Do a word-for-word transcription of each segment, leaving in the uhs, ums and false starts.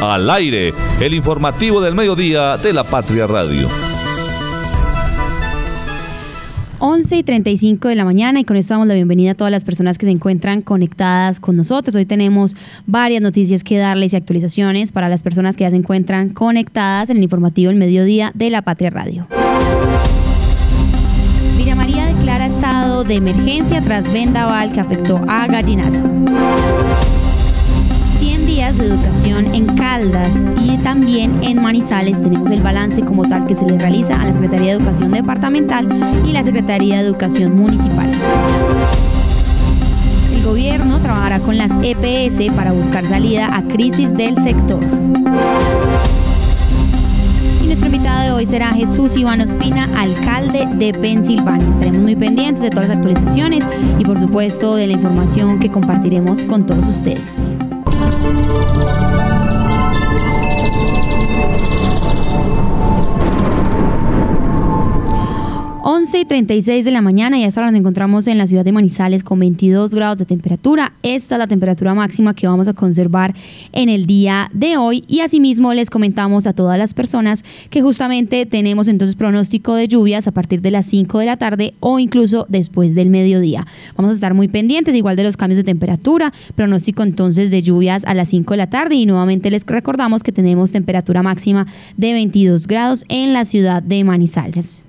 Al aire, el informativo del mediodía de la Patria Radio. once y treinta y cinco de la mañana, y con esto damos la bienvenida a todas las personas que se encuentran conectadas con nosotros. Hoy tenemos varias noticias que darles y actualizaciones para las personas que ya se encuentran conectadas en el informativo del mediodía de la Patria Radio. Villa María declara estado de emergencia tras vendaval que afectó a Gallinazo. cien días de educación en Caldas y también en Manizales. Tenemos el balance como tal que se le realiza a la Secretaría de Educación Departamental y la Secretaría de Educación Municipal. El gobierno trabajará con las E P S para buscar salida a crisis del sector. Y nuestro invitado de hoy será Jesús Iván Ospina, alcalde de Pensilvania. Estaremos muy pendientes de todas las actualizaciones y por supuesto de la información que compartiremos con todos ustedes. once y treinta y seis de la mañana y hasta ahora nos encontramos en la ciudad de Manizales con veintidós grados de temperatura. Esta es la temperatura máxima que vamos a conservar en el día de hoy, y asimismo les comentamos a todas las personas que justamente tenemos entonces pronóstico de lluvias a partir de las cinco de la tarde o incluso después del mediodía. Vamos a estar muy pendientes igual de los cambios de temperatura, pronóstico entonces de lluvias a las cinco de la tarde, y nuevamente les recordamos que tenemos temperatura máxima de veintidós grados en la ciudad de Manizales.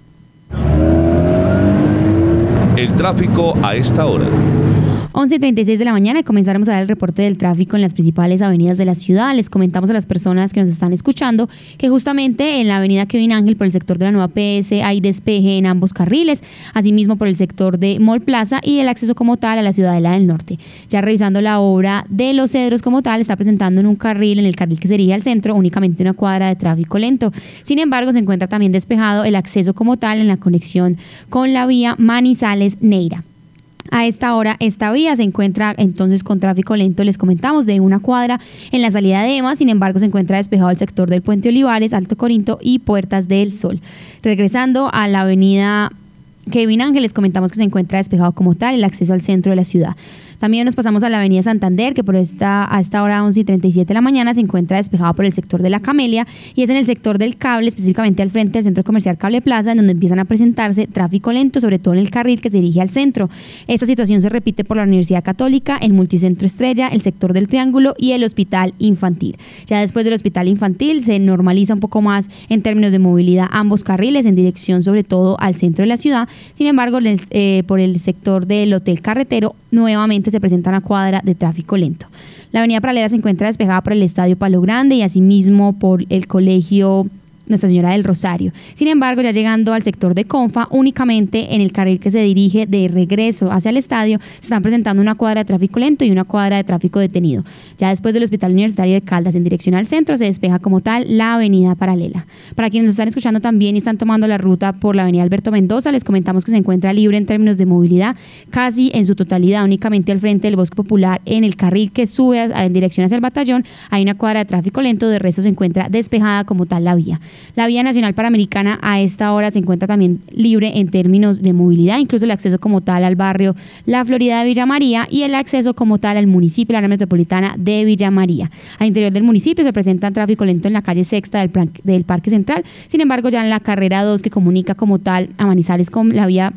El tráfico a esta hora. once y treinta y seis de la mañana y comenzaremos a dar el reporte del tráfico en las principales avenidas de la ciudad. Les comentamos a las personas que nos están escuchando que justamente en la avenida Kevin Ángel por el sector de la nueva P S hay despeje en ambos carriles, asimismo por el sector de Mall Plaza y el acceso como tal a la Ciudadela del Norte. Ya revisando la obra de Los Cedros como tal, está presentando en un carril, en el carril que se dirige al centro, únicamente una cuadra de tráfico lento. Sin embargo, se encuentra también despejado el acceso como tal en la conexión con la vía Manizales-Neira. A esta hora, esta vía se encuentra entonces con tráfico lento, les comentamos, de una cuadra en la salida de EMA. Sin embargo, se encuentra despejado el sector del Puente Olivares, Alto Corinto y Puertas del Sol. Regresando a la avenida Kevin Ángel, les comentamos que se encuentra despejado como tal el acceso al centro de la ciudad. También nos pasamos a la avenida Santander, que por esta, a esta hora once y treinta y siete de la mañana se encuentra despejado por el sector de la Camelia, y es en el sector del Cable, específicamente al frente del Centro Comercial Cable Plaza, en donde empiezan a presentarse tráfico lento, sobre todo en el carril que se dirige al centro. Esta situación se repite por la Universidad Católica, el Multicentro Estrella, el sector del Triángulo y el Hospital Infantil. Ya después del Hospital Infantil se normaliza un poco más en términos de movilidad ambos carriles en dirección sobre todo al centro de la ciudad. Sin embargo, les, eh, por el sector del Hotel Carretero nuevamente se presenta una cuadra de tráfico lento. La avenida Paralela se encuentra despejada por el Estadio Palo Grande y asimismo por el Colegio Nuestra Señora del Rosario. Sin embargo, ya llegando al sector de Confa, únicamente en el carril que se dirige de regreso hacia el estadio, se están presentando una cuadra de tráfico lento y una cuadra de tráfico detenido. Ya después del Hospital Universitario de Caldas, en dirección al centro, se despeja como tal la avenida Paralela. Para quienes nos están escuchando también y están tomando la ruta por la avenida Alberto Mendoza, les comentamos que se encuentra libre en términos de movilidad casi en su totalidad, únicamente al frente del Bosque Popular, en el carril que sube a, en dirección hacia el Batallón, hay una cuadra de tráfico lento, de resto se encuentra despejada como tal la vía. La vía nacional panamericana a esta hora se encuentra también libre en términos de movilidad, incluso el acceso como tal al barrio La Florida de Villa María y el acceso como tal al municipio, la área metropolitana de Villa María. Al interior del municipio se presenta tráfico lento en la calle Sexta del, plan, del Parque Central. Sin embargo, ya en la carrera dos, que comunica como tal a Manizales con la vía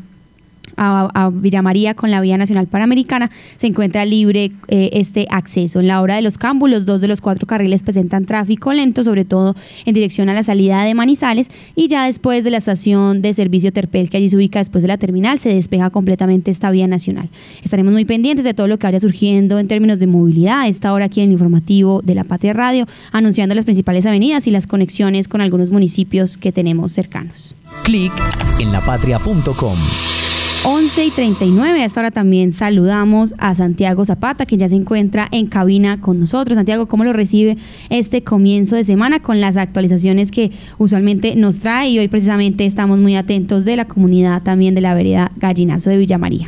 A, a Villa María con la vía nacional panamericana, se encuentra libre eh, este acceso. En la hora de los cámbulos, dos de los cuatro carriles presentan tráfico lento, sobre todo en dirección a la salida de Manizales, y ya después de la estación de servicio Terpel, que allí se ubica después de la terminal, se despeja completamente esta vía nacional. Estaremos muy pendientes de todo lo que vaya surgiendo en términos de movilidad a esta hora aquí en el informativo de la Patria Radio, anunciando las principales avenidas y las conexiones con algunos municipios que tenemos cercanos. Clic en la patria punto com. once y treinta y nueve, a esta hora también saludamos a Santiago Zapata, que ya se encuentra en cabina con nosotros. Santiago, ¿cómo lo recibe este comienzo de semana con las actualizaciones que usualmente nos trae? Y hoy precisamente estamos muy atentos de la comunidad también de la vereda Gallinazo de Villa María.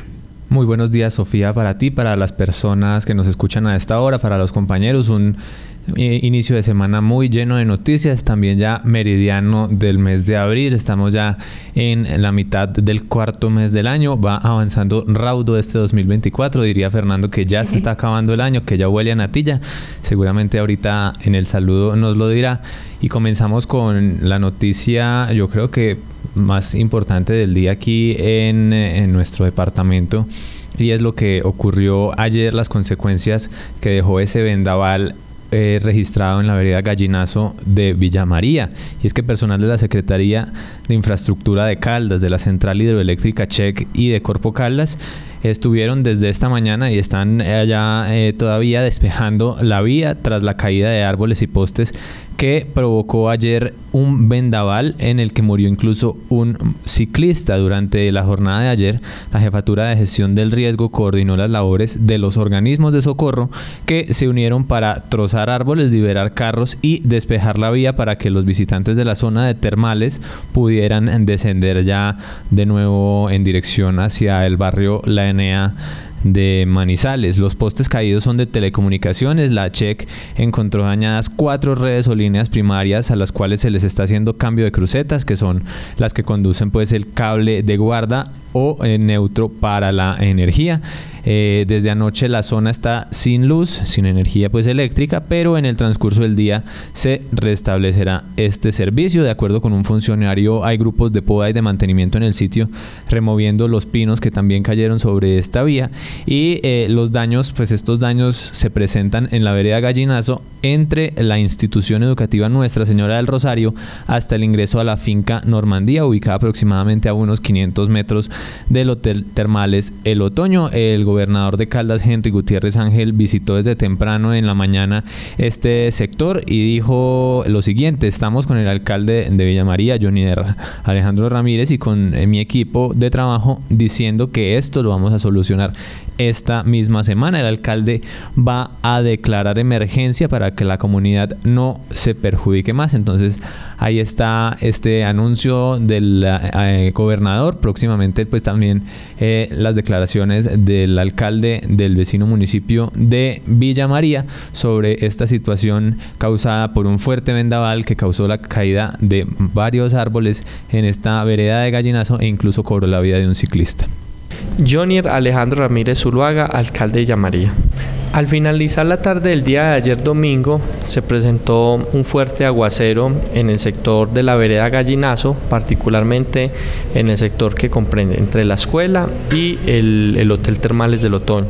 Muy buenos días, Sofía, para ti, para las personas que nos escuchan a esta hora, para los compañeros. Un eh, inicio de semana muy lleno de noticias, también ya meridiano del mes de abril. Estamos ya en la mitad del cuarto mes del año. Va avanzando raudo este dos mil veinticuatro. Diría Fernando que ya se está acabando el año, que ya huele a natilla. Seguramente ahorita en el saludo nos lo dirá. Y comenzamos con la noticia, yo creo que más importante del día aquí en, en nuestro departamento, y es lo que ocurrió ayer, las consecuencias que dejó ese vendaval eh, registrado en la vereda Gallinazo de Villa María. Y es que personal de la Secretaría de Infraestructura de Caldas, de la Central Hidroeléctrica Check y de Corpo Caldas estuvieron desde esta mañana y están allá eh, todavía despejando la vía tras la caída de árboles y postes que provocó ayer un vendaval en el que murió incluso un ciclista. Durante la jornada de ayer, la Jefatura de Gestión del Riesgo coordinó las labores de los organismos de socorro que se unieron para trozar árboles, liberar carros y despejar la vía para que los visitantes de la zona de termales pudieran descender ya de nuevo en dirección hacia el barrio La Enea de Manizales. Los postes caídos son de telecomunicaciones. La Check encontró dañadas cuatro redes o líneas primarias a las cuales se les está haciendo cambio de crucetas, que son las que conducen pues el cable de guarda o eh, neutro para la energía. Eh, desde anoche la zona está sin luz, sin energía pues eléctrica, pero en el transcurso del día se restablecerá este servicio. De acuerdo con un funcionario, hay grupos de poda y de mantenimiento en el sitio removiendo los pinos que también cayeron sobre esta vía, y eh, los daños, pues estos daños se presentan en la vereda Gallinazo entre la institución educativa Nuestra Señora del Rosario hasta el ingreso a la finca Normandía, ubicada aproximadamente a unos quinientos metros del Hotel Termales El Otoño. El gobernador de Caldas, Henry Gutiérrez Ángel, visitó desde temprano en la mañana este sector y dijo lo siguiente: estamos con el alcalde de Villa María, Johnny Alejandro Ramírez, y con eh, mi equipo de trabajo diciendo que esto lo vamos a solucionar esta misma semana. El alcalde va a declarar emergencia para que la comunidad no se perjudique más. Entonces ahí está este anuncio del eh, gobernador. Próximamente pues también eh, las declaraciones del alcalde del vecino municipio de Villa María sobre esta situación causada por un fuerte vendaval que causó la caída de varios árboles en esta vereda de Gallinazo e incluso cobró la vida de un ciclista. Johnny Alejandro Ramírez Zuluaga, alcalde de Villa María. Al finalizar la tarde del día de ayer domingo, se presentó un fuerte aguacero en el sector de la vereda Gallinazo, particularmente en el sector que comprende entre la escuela y el, el Hotel Termales del Otoño.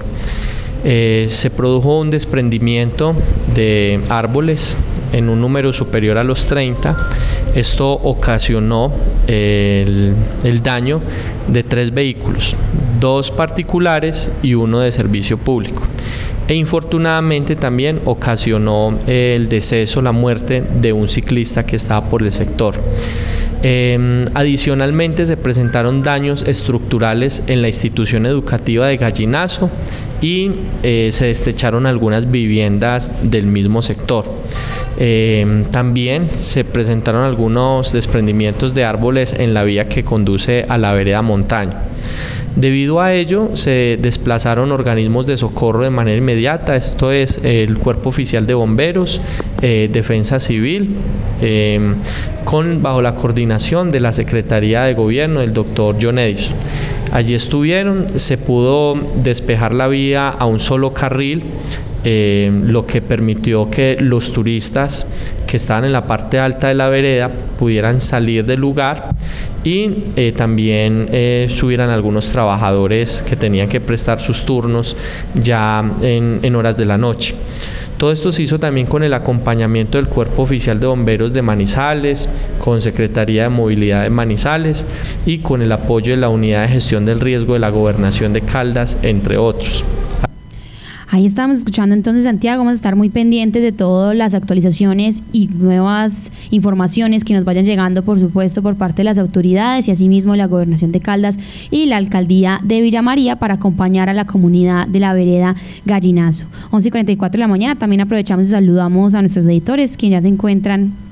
Eh, se produjo un desprendimiento de árboles en un número superior a los treinta. Esto ocasionó eh, el, el daño de tres vehículos, dos particulares y uno de servicio público. E infortunadamente también ocasionó eh, el deceso, la muerte de un ciclista que estaba por el sector. Eh, adicionalmente se presentaron daños estructurales en la institución educativa de Gallinazo y eh, se destecharon algunas viviendas del mismo sector. Eh, también se presentaron algunos desprendimientos de árboles en la vía que conduce a la vereda Montaña. Debido a ello, se desplazaron organismos de socorro de manera inmediata. Esto es el Cuerpo Oficial de Bomberos, eh, Defensa Civil, eh, con bajo la coordinación de la Secretaría de Gobierno del doctor John Edison. Allí estuvieron, se pudo despejar la vía a un solo carril, eh, lo que permitió que los turistas que estaban en la parte alta de la vereda pudieran salir del lugar y eh, también eh, subieran algunos trabajadores que tenían que prestar sus turnos ya en, en horas de la noche. Todo esto se hizo también con el acompañamiento del Cuerpo Oficial de Bomberos de Manizales, con Secretaría de Movilidad de Manizales y con el apoyo de la Unidad de Gestión del Riesgo de la Gobernación de Caldas, entre otros. Ahí estamos escuchando entonces, Santiago. Vamos a estar muy pendientes de todas las actualizaciones y nuevas informaciones que nos vayan llegando, por supuesto, por parte de las autoridades y asimismo la Gobernación de Caldas y la Alcaldía de Villa María para acompañar a la comunidad de la vereda Gallinazo. once y cuarenta y cuatro de la mañana. También aprovechamos y saludamos a nuestros editores, quienes ya se encuentran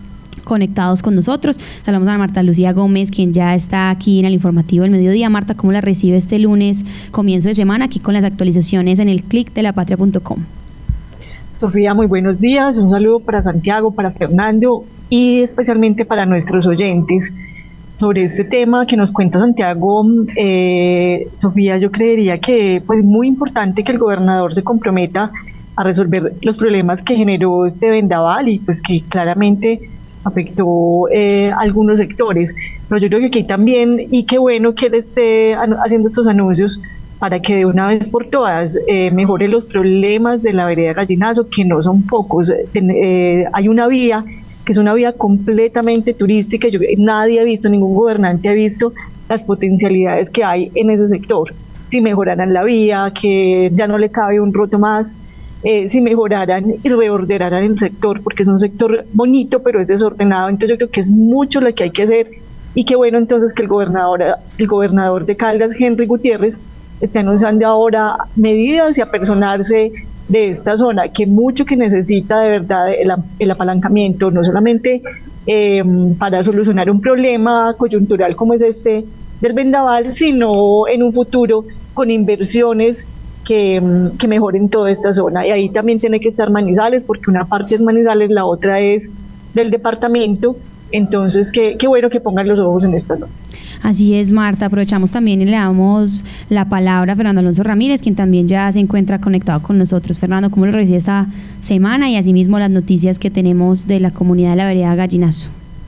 conectados con nosotros. Saludamos a Marta Lucía Gómez, quien ya está aquí en el informativo del mediodía. Marta, ¿cómo la recibe este lunes, comienzo de semana, aquí con las actualizaciones en el clic de la patria punto com? Sofía, muy buenos días. Un saludo para Santiago, para Fernando y especialmente para nuestros oyentes. Sobre este tema que nos cuenta Santiago, eh, Sofía, yo creería que es pues, muy importante que el gobernador se comprometa a resolver los problemas que generó este vendaval y pues que claramente afectó eh, algunos sectores. Pero yo creo que aquí también, y qué bueno que él esté haciendo estos anuncios para que de una vez por todas eh, mejore los problemas de la vereda Gallinazo, que no son pocos. Eh, hay una vía que es una vía completamente turística. Yo, nadie ha visto, ningún gobernante ha visto las potencialidades que hay en ese sector. Si mejoraran la vía, que ya no le cabe un roto más, eh, si mejoraran y reordenaran el sector, porque es un sector bonito, pero es desordenado. Entonces yo creo que es mucho lo que hay que hacer, y qué bueno entonces que el gobernador, el gobernador de Caldas, Henry Gutiérrez, esté anunciando ahora medidas y apersonarse de esta zona, que mucho que necesita de verdad el, el apalancamiento, no solamente eh, para solucionar un problema coyuntural como es este del vendaval, sino en un futuro con inversiones que, que mejoren toda esta zona. Y ahí también tiene que estar Manizales, porque una parte es Manizales, la otra es del departamento. Entonces, qué, qué bueno que pongan los ojos en esta zona. Así es, Marta. Aprovechamos también y le damos la palabra a Fernando Alonso Ramírez, quien también ya se encuentra conectado con nosotros. Fernando, ¿cómo lo recibe esta semana y asimismo las noticias que tenemos de la comunidad de la vereda Gallinazo?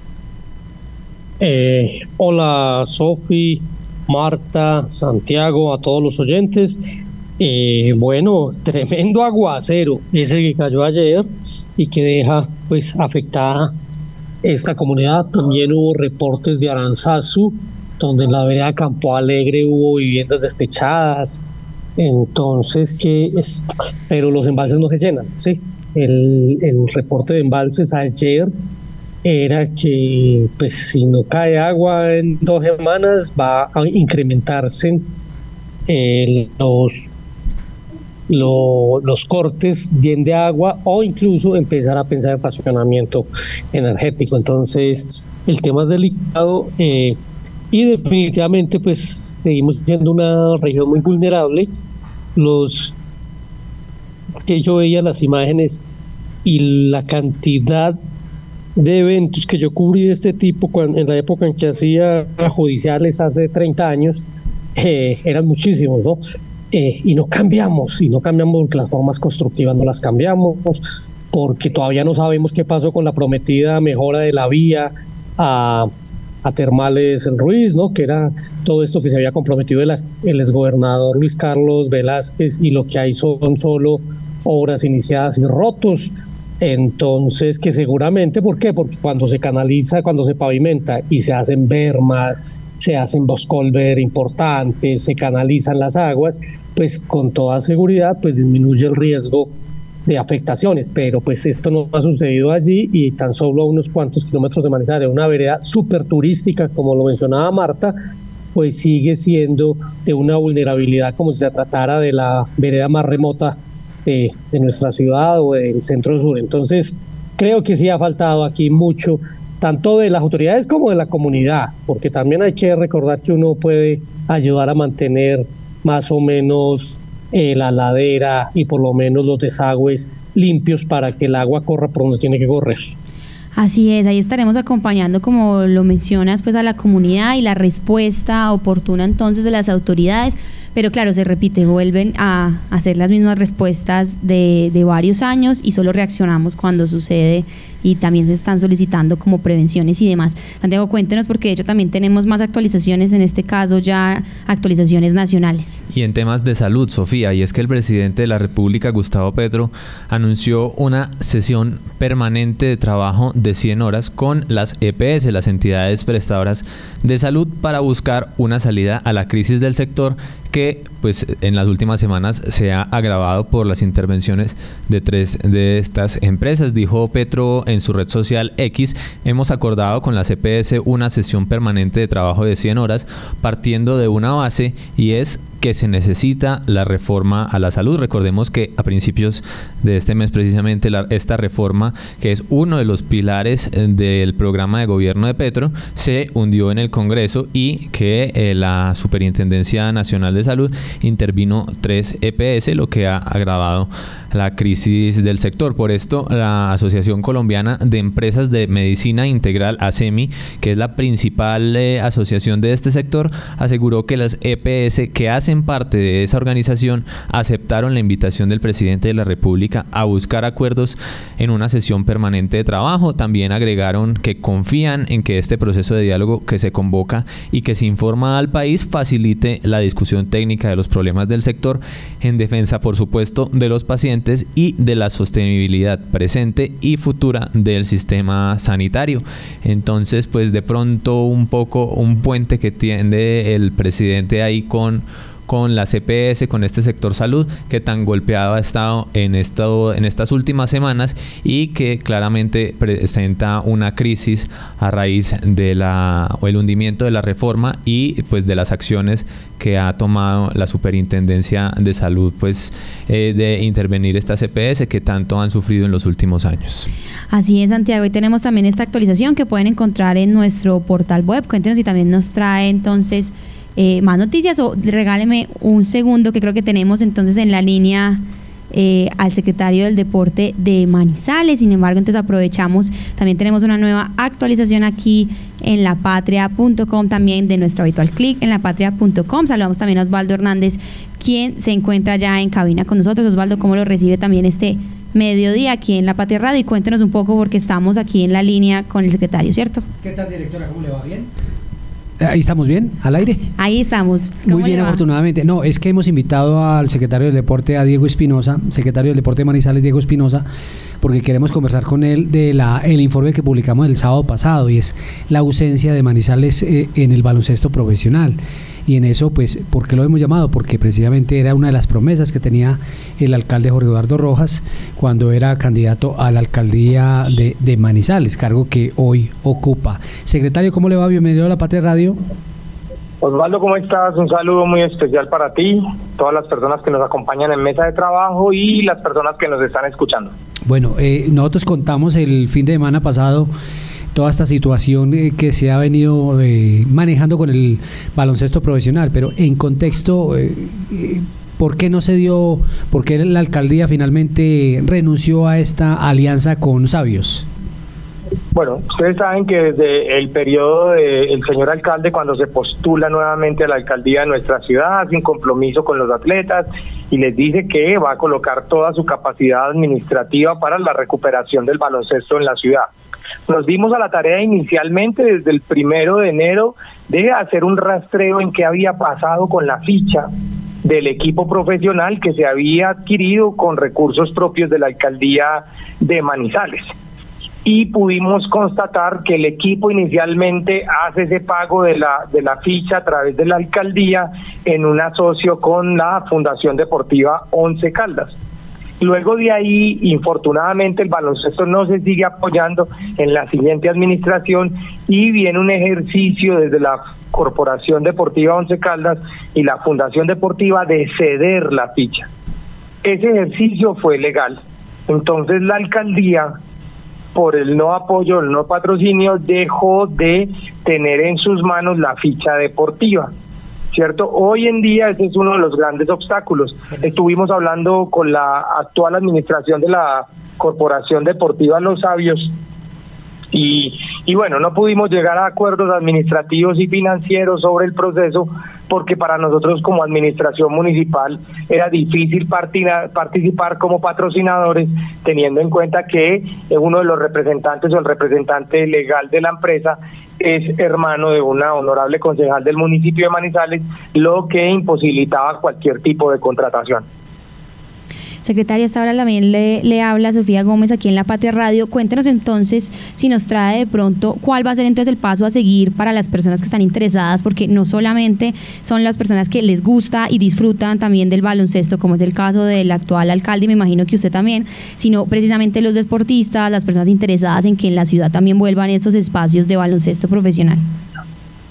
Eh, hola, Sofi, Marta, Santiago, a todos los oyentes. Eh, bueno, tremendo aguacero ese que cayó ayer y que deja pues afectada esta comunidad. También hubo reportes de Aranzazu, donde en la vereda Campo Alegre hubo viviendas despechadas. Entonces, que es, pero los embalses no se llenan, ¿sí? El, el reporte de embalses ayer era que, pues, si no cae agua en dos semanas, va a incrementarse eh, los Lo, los cortes bien de agua, o incluso empezar a pensar en racionamiento energético. Entonces el tema es delicado, eh, y definitivamente pues seguimos siendo una región muy vulnerable. Los que yo veía las imágenes y la cantidad de eventos que yo cubrí de este tipo cuando, en la época en que hacía judiciales hace treinta años, eh, eran muchísimos, ¿no? Eh, y no cambiamos, y no cambiamos porque las formas constructivas no las cambiamos, porque todavía no sabemos qué pasó con la prometida mejora de la vía a, a Termales El Ruiz, ¿no? Que era todo esto que se había comprometido el, el exgobernador Luis Carlos Velázquez, y lo que hay son solo obras iniciadas y rotos. Entonces, que seguramente, ¿por qué? Porque cuando se canaliza, cuando se pavimenta y se hacen bermas, se hacen boscolver importantes, se canalizan las aguas, pues con toda seguridad pues disminuye el riesgo de afectaciones. Pero pues esto no ha sucedido allí, y tan solo a unos cuantos kilómetros de Manizales, una vereda súper turística, como lo mencionaba Marta, pues sigue siendo de una vulnerabilidad como si se tratara de la vereda más remota de, de nuestra ciudad o del centro sur. Entonces creo que sí ha faltado aquí mucho, tanto de las autoridades como de la comunidad, porque también hay que recordar que uno puede ayudar a mantener más o menos eh, la ladera y por lo menos los desagües limpios para que el agua corra por donde tiene que correr. Así es, ahí estaremos acompañando, como lo mencionas, pues a la comunidad y la respuesta oportuna entonces de las autoridades. Pero claro, se repite, vuelven a hacer las mismas respuestas de, de varios años, y solo reaccionamos cuando sucede, y también se están solicitando como prevenciones y demás. Santiago, cuéntenos, porque de hecho también tenemos más actualizaciones, en este caso ya actualizaciones nacionales. Y en temas de salud, Sofía, y es que el presidente de la República, Gustavo Petro, anunció una sesión permanente de trabajo de cien horas con las E P S, las entidades prestadoras de salud, para buscar una salida a la crisis del sector, que pues en las últimas semanas se ha agravado por las intervenciones de tres de estas empresas. Dijo Petro en su red social X: hemos acordado con la C P S una sesión permanente de trabajo de cien horas, partiendo de una base, y es que se necesita la reforma a la salud. Recordemos que a principios de este mes precisamente la, esta reforma, que es uno de los pilares del programa de gobierno de Petro, se hundió en el Congreso y que eh, la Superintendencia Nacional de Salud intervino tres E P S, lo que ha agravado la crisis del sector. Por esto, la Asociación Colombiana de Empresas de Medicina Integral, ASEMI, que es la principal eh, asociación de este sector, aseguró que las E P S que hacen parte de esa organización aceptaron la invitación del presidente de la República a buscar acuerdos en una sesión permanente de trabajo. También agregaron que confían en que este proceso de diálogo que se convoca y que se informa al país facilite la discusión técnica de los problemas del sector en defensa, por supuesto, de los pacientes y de la sostenibilidad presente y futura del sistema sanitario. Entonces, pues de pronto un poco un puente que tiende el presidente ahí con con la C P S, con este sector salud que tan golpeado ha estado en, esto, en estas últimas semanas y que claramente presenta una crisis a raíz de la o el hundimiento de la reforma y pues de las acciones que ha tomado la Superintendencia de Salud, pues eh, de intervenir esta C P S que tanto han sufrido en los últimos años. Así es, Santiago, y tenemos también esta actualización que pueden encontrar en nuestro portal web. Cuéntenos si también nos trae entonces Eh, más noticias, o regáleme un segundo que creo que tenemos entonces en la línea eh, al secretario del Deporte de Manizales. Sin embargo, entonces aprovechamos, también tenemos una nueva actualización aquí en la patria punto com, también de nuestro habitual clic en la patria punto com. Saludamos también a Osvaldo Hernández, quien se encuentra ya en cabina con nosotros. Osvaldo, ¿cómo lo recibe también este mediodía aquí en La Patria Radio? Y cuéntenos un poco, porque estamos aquí en la línea con el secretario, ¿cierto? ¿Qué tal, directora? ¿Cómo le va? ¿Bien? Ahí estamos bien, al aire. Ahí estamos. Muy bien, afortunadamente. No, es que hemos invitado al secretario del Deporte, a Diego Espinosa, secretario del Deporte de Manizales, Diego Espinosa, porque queremos conversar con él de la el informe que publicamos el sábado pasado, y es la ausencia de Manizales eh, en el baloncesto profesional. Y en eso, pues, ¿por qué lo hemos llamado? Porque precisamente era una de las promesas que tenía el alcalde Jorge Eduardo Rojas cuando era candidato a la alcaldía de, de Manizales, cargo que hoy ocupa. Secretario, ¿cómo le va? Bienvenido a La Patria Radio. Osvaldo, ¿cómo estás? Un saludo muy especial para ti, todas las personas que nos acompañan en mesa de trabajo y las personas que nos están escuchando. Bueno, eh, nosotros contamos el fin de semana pasado toda esta situación eh, que se ha venido eh, manejando con el baloncesto profesional, pero en contexto, eh, eh, ¿por qué no se dio, por qué la alcaldía finalmente renunció a esta alianza con Sabios? Bueno, ustedes saben que desde el periodo del señor alcalde, cuando se postula nuevamente a la alcaldía de nuestra ciudad, hace un compromiso con los atletas y les dice que va a colocar toda su capacidad administrativa para la recuperación del baloncesto en la ciudad. Nos dimos a la tarea inicialmente desde el primero de enero de hacer un rastreo en qué había pasado con la ficha del equipo profesional que se había adquirido con recursos propios de la alcaldía de Manizales. Y pudimos constatar que el equipo inicialmente hace ese pago de la de la ficha a través de la alcaldía en un asocio con la Fundación Deportiva Once Caldas. Luego de ahí, infortunadamente, el baloncesto no se sigue apoyando en la siguiente administración y viene un ejercicio desde la Corporación Deportiva Once Caldas y la Fundación Deportiva de ceder la ficha. Ese ejercicio fue legal. Entonces la alcaldía, por el no apoyo, el no patrocinio, dejó de tener en sus manos la ficha deportiva, ¿cierto? Hoy en día ese es uno de los grandes obstáculos. Estuvimos hablando con la actual administración de la Corporación Deportiva Los Sabios y, y bueno, no pudimos llegar a acuerdos administrativos y financieros sobre el proceso porque para nosotros como administración municipal era difícil participar como patrocinadores, teniendo en cuenta que uno de los representantes o el representante legal de la empresa es hermano de una honorable concejal del municipio de Manizales, lo que imposibilitaba cualquier tipo de contratación. Secretaria, esta hora también le, le habla Sofía Gómez aquí en La Patria Radio. Cuéntenos entonces, si nos trae de pronto, cuál va a ser entonces el paso a seguir para las personas que están interesadas, porque no solamente son las personas que les gusta y disfrutan también del baloncesto, como es el caso del actual alcalde, y me imagino que usted también, sino precisamente los deportistas, las personas interesadas en que en la ciudad también vuelvan estos espacios de baloncesto profesional.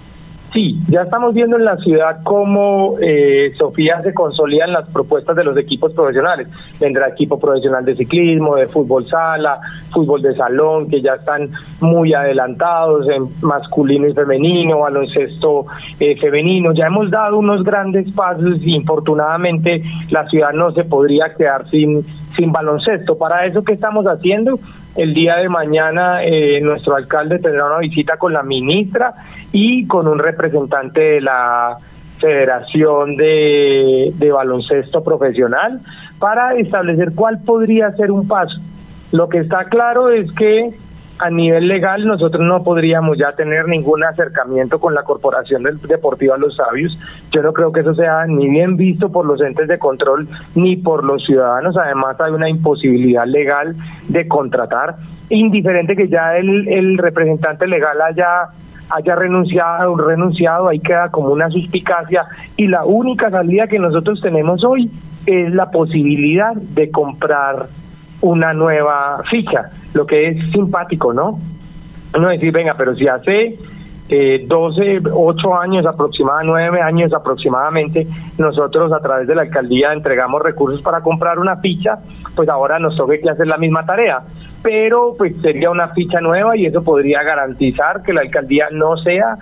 Sí, ya estamos viendo en la ciudad cómo, eh, Sofía, se consolidan las propuestas de los equipos profesionales. Vendrá equipo profesional de ciclismo, de fútbol sala, fútbol de salón, que ya están muy adelantados en masculino y femenino, baloncesto eh, femenino. Ya hemos dado unos grandes pasos y infortunadamente la ciudad no se podría quedar sin, sin baloncesto. Para eso, ¿qué estamos haciendo? El día de mañana eh, nuestro alcalde tendrá una visita con la ministra y con un representante de la Federación de, de Baloncesto Profesional para establecer cuál podría ser un paso. Lo que está claro es que a nivel legal nosotros no podríamos ya tener ningún acercamiento con la Corporación Deportiva Los Sabios. Yo no creo que eso sea ni bien visto por los entes de control ni por los ciudadanos. Además hay una imposibilidad legal de contratar, indiferente que ya el, el representante legal haya haya renunciado, renunciado, ahí queda como una suspicacia, y la única salida que nosotros tenemos hoy es la posibilidad de comprar una nueva ficha, lo que es simpático, ¿no? Uno decir, venga, pero si hace eh, doce, ocho años aproximadamente, nueve años aproximadamente, nosotros a través de la alcaldía entregamos recursos para comprar una ficha, pues ahora nos toca que hacer la misma tarea, pero pues sería una ficha nueva y eso podría garantizar que la alcaldía no sea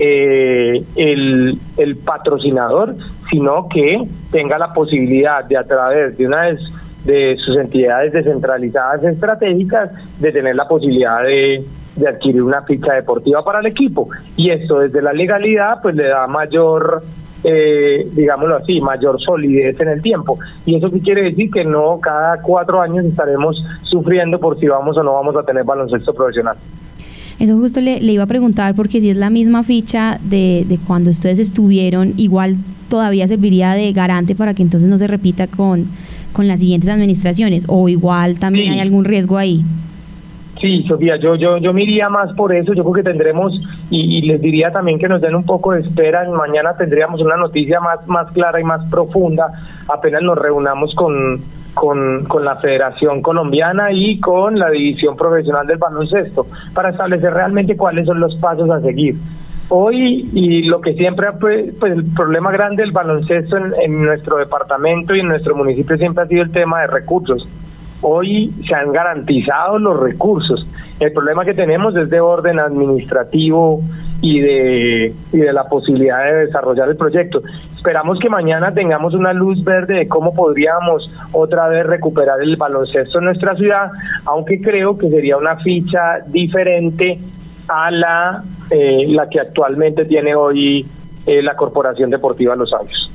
eh, el, el patrocinador, sino que tenga la posibilidad de, a través de una de de sus entidades descentralizadas estratégicas, de tener la posibilidad de, de adquirir una ficha deportiva para el equipo. Y esto desde la legalidad pues le da mayor, eh, digámoslo así, mayor solidez en el tiempo. Y eso sí quiere decir que no cada cuatro años estaremos sufriendo por si vamos o no vamos a tener baloncesto profesional. Eso justo le, le iba a preguntar, porque si es la misma ficha de, de cuando ustedes estuvieron, igual todavía serviría de garante para que entonces no se repita con con las siguientes administraciones, o igual también sí hay algún riesgo ahí. Sí, Sofía, yo yo yo me iría más por eso. Yo creo que tendremos, y, y les diría también que nos den un poco de espera. Mañana tendríamos una noticia más más clara y más profunda, apenas nos reunamos con con con la Federación Colombiana y con la División Profesional del Baloncesto, para establecer realmente cuáles son los pasos a seguir. Hoy, y lo que siempre, pues, pues el problema grande del baloncesto en, en nuestro departamento y en nuestro municipio siempre ha sido el tema de recursos. Hoy se han garantizado los recursos. El problema que tenemos es de orden administrativo y de y de la posibilidad de desarrollar el proyecto. Esperamos que mañana tengamos una luz verde de cómo podríamos otra vez recuperar el baloncesto en nuestra ciudad, aunque creo que sería una ficha diferente a la eh, la que actualmente tiene hoy eh, la Corporación Deportiva Los Sabios.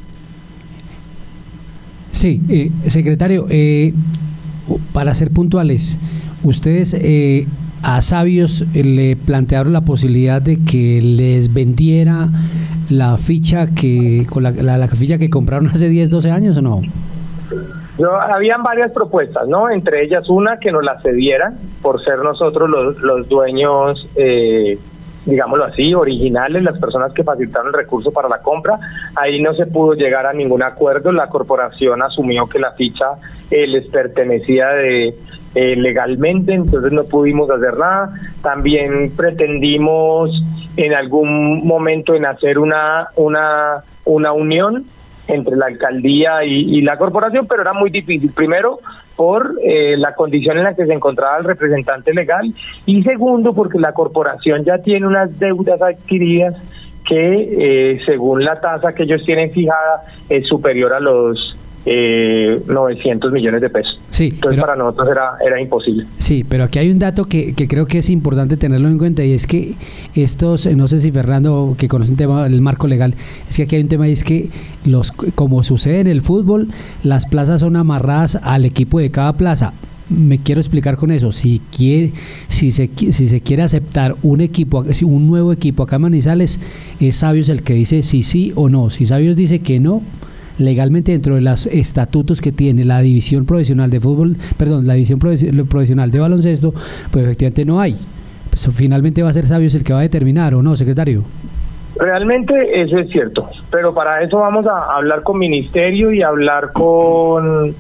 Sí, eh, secretario, eh, para ser puntuales, ustedes eh, a Sabios eh, le plantearon la posibilidad de que les vendiera la ficha que con la, la, la ficha que compraron hace diez, doce años, ¿o no? Yo, habían varias propuestas, ¿no? Entre ellas una que nos la cedieran por ser nosotros los, los dueños, eh, digámoslo así, originales, las personas que facilitaron el recurso para la compra. Ahí no se pudo llegar a ningún acuerdo. La corporación asumió que la ficha eh, les pertenecía de eh, legalmente, entonces no pudimos hacer nada. También pretendimos en algún momento en hacer una una una unión entre la alcaldía y, y la corporación, pero era muy difícil. Primero, por eh, la condición en la que se encontraba el representante legal, y segundo, porque la corporación ya tiene unas deudas adquiridas que, eh, según la tasa que ellos tienen fijada, es superior a los eh, novecientos millones de pesos. Sí, entonces pero, para nosotros era era imposible. Sí, pero aquí hay un dato que, que creo que es importante tenerlo en cuenta, y es que estos, no sé si Fernando, que conoce un tema del marco legal, es que aquí hay un tema, y es que los como sucede en el fútbol, las plazas son amarradas al equipo de cada plaza. Me quiero explicar con eso. Si quiere, si se si se quiere aceptar un equipo, un nuevo equipo acá en Manizales, es Sabios el que dice si sí o no. Si Sabios dice que no, legalmente dentro de los estatutos que tiene la división profesional de fútbol, perdón, la división profesional de baloncesto, pues efectivamente no hay. Pues finalmente va a ser Sabios el que va a determinar, ¿o no, secretario? Realmente eso es cierto, pero para eso vamos a hablar con ministerio y hablar con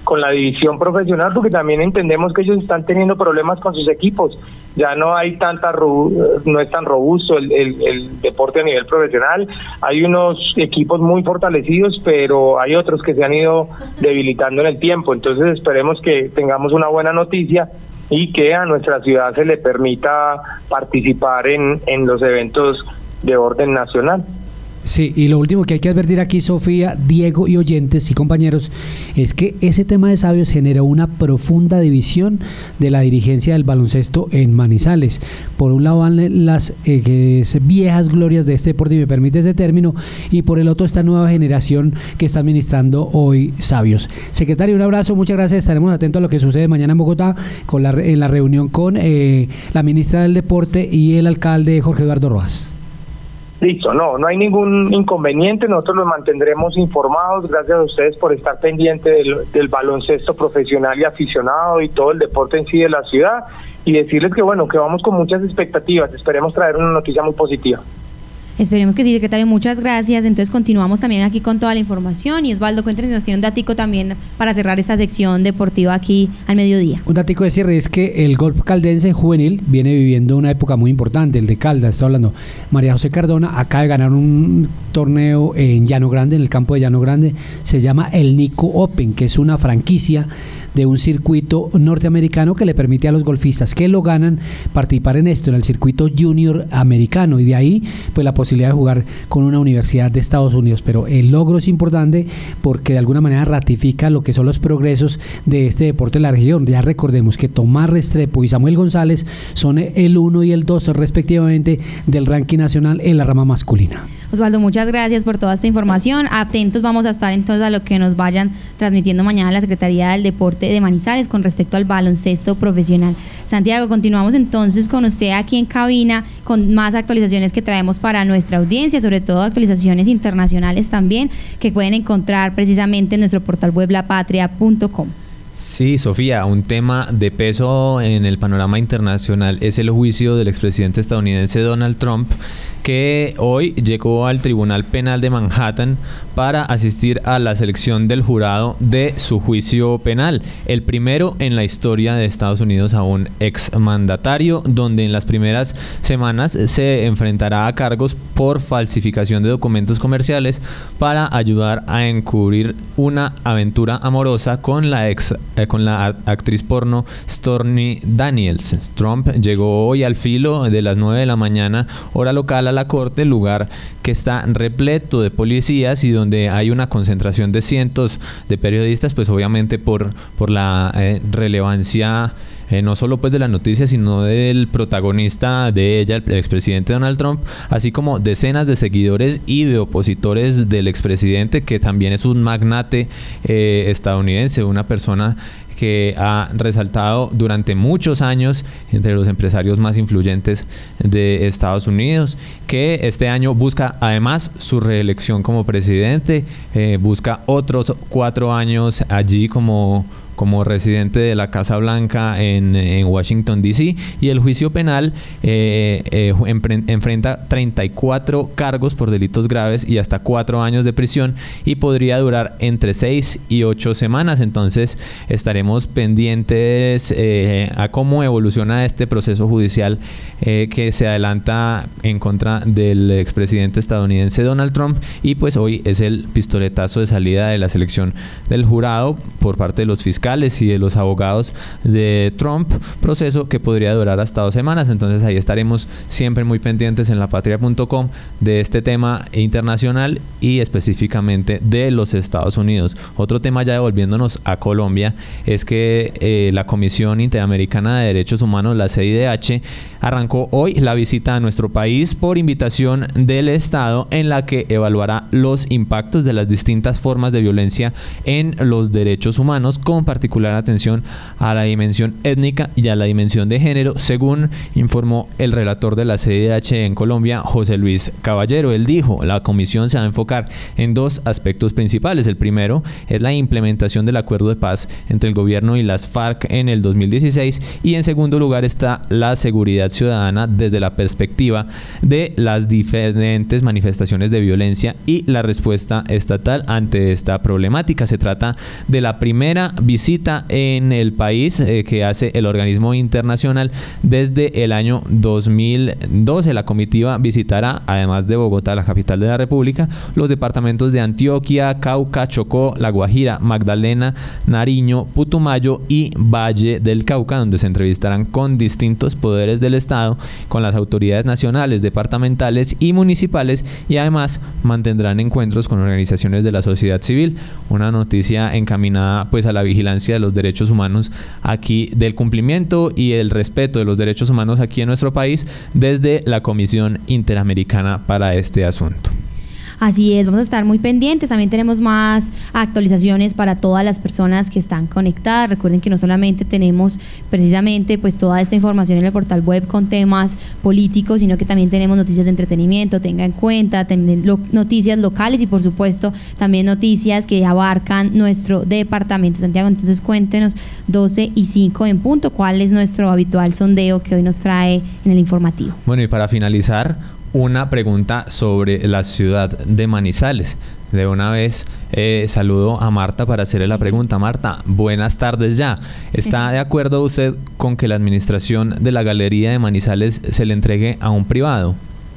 con la división profesional, porque también entendemos que ellos están teniendo problemas con sus equipos. Ya no hay tanta no es tan robusto el, el, el deporte a nivel profesional. Hay unos equipos muy fortalecidos, pero hay otros que se han ido debilitando en el tiempo. Entonces esperemos que tengamos una buena noticia y que a nuestra ciudad se le permita participar en, en los eventos de orden nacional. Sí, y lo último que hay que advertir aquí, Sofía, Diego y oyentes y compañeros, es que ese tema de Sabios generó una profunda división de la dirigencia del baloncesto en Manizales. Por un lado van las eh, que es viejas glorias de este deporte, y me permite ese término, y por el otro esta nueva generación que está administrando hoy Sabios. Secretario, un abrazo, muchas gracias, estaremos atentos a lo que sucede mañana en Bogotá con la, en la reunión con eh, la ministra del Deporte y el alcalde Jorge Eduardo Rojas. Listo, no, no hay ningún inconveniente, nosotros los mantendremos informados, gracias a ustedes por estar pendiente del, del baloncesto profesional y aficionado y todo el deporte en sí de la ciudad, y decirles que bueno, que vamos con muchas expectativas, esperemos traer una noticia muy positiva. Esperemos que sí, secretario, muchas gracias. Entonces continuamos también aquí con toda la información, y Osvaldo, cuéntenos si nos tiene un datico también para cerrar esta sección deportiva aquí al mediodía. Un datico de cierre es que el golf caldense juvenil viene viviendo una época muy importante, el de Caldas, estoy hablando. María José Cardona acaba de ganar un torneo en Llano Grande, en el campo de Llano Grande, se llama el Nico Open, que es una franquicia de un circuito norteamericano que le permite a los golfistas que lo ganan participar en esto, en el circuito junior americano, y de ahí pues la posibilidad de jugar con una universidad de Estados Unidos. Pero el logro es importante porque de alguna manera ratifica lo que son los progresos de este deporte en la región. Ya recordemos que Tomás Restrepo y Samuel González son el uno y el dos respectivamente del ranking nacional en la rama masculina. Osvaldo, muchas gracias por toda esta información. Atentos vamos a estar entonces a lo que nos vayan transmitiendo mañana la Secretaría del Deporte de Manizales con respecto al baloncesto profesional. Santiago, continuamos entonces con usted aquí en cabina con más actualizaciones que traemos para nuestra audiencia, sobre todo actualizaciones internacionales también, que pueden encontrar precisamente en nuestro portal web la patria punto com. Sí, Sofía, un tema de peso en el panorama internacional es el juicio del expresidente estadounidense Donald Trump, que hoy llegó al Tribunal Penal de Manhattan para asistir a la selección del jurado de su juicio penal, el primero en la historia de Estados Unidos a un exmandatario, donde en las primeras semanas se enfrentará a cargos por falsificación de documentos comerciales para ayudar a encubrir una aventura amorosa con la ex eh, con la actriz porno Stormy Daniels. Trump llegó hoy al filo de las nueve de la mañana, hora local, a la corte, lugar que está repleto de policías y donde hay una concentración de cientos de periodistas, pues obviamente por, por la eh, relevancia eh, no solo pues de la noticia, sino del protagonista de ella, el expresidente Donald Trump, así como decenas de seguidores y de opositores del expresidente, que también es un magnate eh, estadounidense, una persona que ha resaltado durante muchos años entre los empresarios más influyentes de Estados Unidos, que este año busca además su reelección como presidente, eh, busca otros cuatro años allí como como residente de la Casa Blanca en, en Washington, D C, y el juicio penal eh, eh, empre- enfrenta treinta y cuatro cargos por delitos graves y hasta cuatro años de prisión, y podría durar entre seis y ocho semanas. Entonces estaremos pendientes eh, a cómo evoluciona este proceso judicial eh, que se adelanta en contra del expresidente estadounidense Donald Trump, y pues hoy es el pistoletazo de salida de la selección del jurado por parte de los fiscales y de los abogados de Trump, proceso que podría durar hasta dos semanas. Entonces ahí estaremos siempre muy pendientes en la patria punto com de este tema internacional y específicamente de los Estados Unidos. Otro tema, ya devolviéndonos a Colombia, es que eh, la Comisión Interamericana de Derechos Humanos, la C I D H, arrancó hoy la visita a nuestro país por invitación del Estado, en la que evaluará los impactos de las distintas formas de violencia en los derechos humanos, con particular atención a la dimensión étnica y a la dimensión de género, según informó el relator de la C I D H en Colombia, José Luis Caballero. Él dijo: la comisión se va a enfocar en dos aspectos principales. El primero es la implementación del acuerdo de paz entre el gobierno y las FARC en el dos mil dieciséis, y en segundo lugar está la seguridad ciudadana desde la perspectiva de las diferentes manifestaciones de violencia y la respuesta estatal ante esta problemática. Se trata de la primera visita visita en el país eh, que hace el organismo internacional desde el año dos mil doce. La comitiva visitará, además de Bogotá, la capital de la República, los departamentos de Antioquia, Cauca, Chocó, La Guajira, Magdalena, Nariño, Putumayo y Valle del Cauca, donde se entrevistarán con distintos poderes del Estado, con las autoridades nacionales, departamentales y municipales, y además mantendrán encuentros con organizaciones de la sociedad civil. Una noticia encaminada pues a la vigilancia de los derechos humanos aquí, del cumplimiento y el respeto de los derechos humanos aquí en nuestro país desde la Comisión Interamericana para este asunto. Así es, vamos a estar muy pendientes. También tenemos más actualizaciones para todas las personas que están conectadas. Recuerden que no solamente tenemos precisamente pues toda esta información en el portal web con temas políticos, sino que también tenemos noticias de entretenimiento, tenga en cuenta, ten, lo, noticias locales y por supuesto también noticias que abarcan nuestro departamento. Santiago, entonces cuéntenos, doce y cinco en punto, ¿cuál es nuestro habitual sondeo que hoy nos trae en el informativo? Bueno, y para finalizar, una pregunta sobre la ciudad de Manizales. De una vez eh, saludo a Marta para hacerle la pregunta. Marta, buenas tardes ya. ¿Está de acuerdo usted con que la administración de la Galería de Manizales se le entregue a un privado?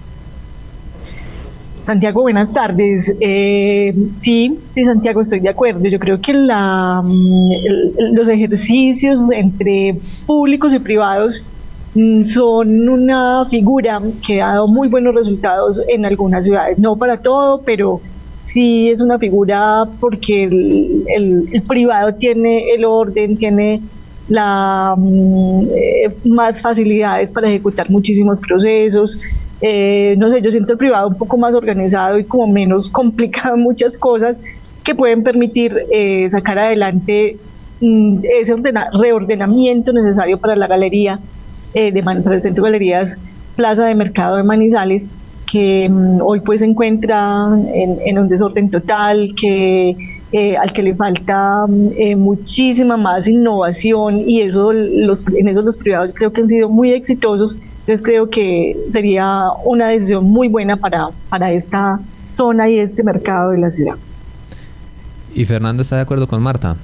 Santiago, buenas tardes. Eh, sí, sí, Santiago, estoy de acuerdo. Yo creo que la, el, los ejercicios entre públicos y privados son una figura que ha dado muy buenos resultados en algunas ciudades, no para todo, pero sí es una figura porque el, el, el privado tiene el orden, tiene la, eh, más facilidades para ejecutar muchísimos procesos. Eh, no sé, yo siento el privado un poco más organizado y como menos complicado muchas cosas que pueden permitir eh, sacar adelante mm, ese ordena, reordenamiento necesario para la galería. Eh, de Man- para el Centro Galerías Plaza de Mercado de Manizales, que um, hoy pues se encuentra en, en un desorden total, que eh, al que le falta eh, muchísima más innovación, y eso los, en eso los privados creo que han sido muy exitosos. Entonces creo que sería una decisión muy buena para, para esta zona y este mercado de la ciudad. ¿Y Fernando está de acuerdo con Marta?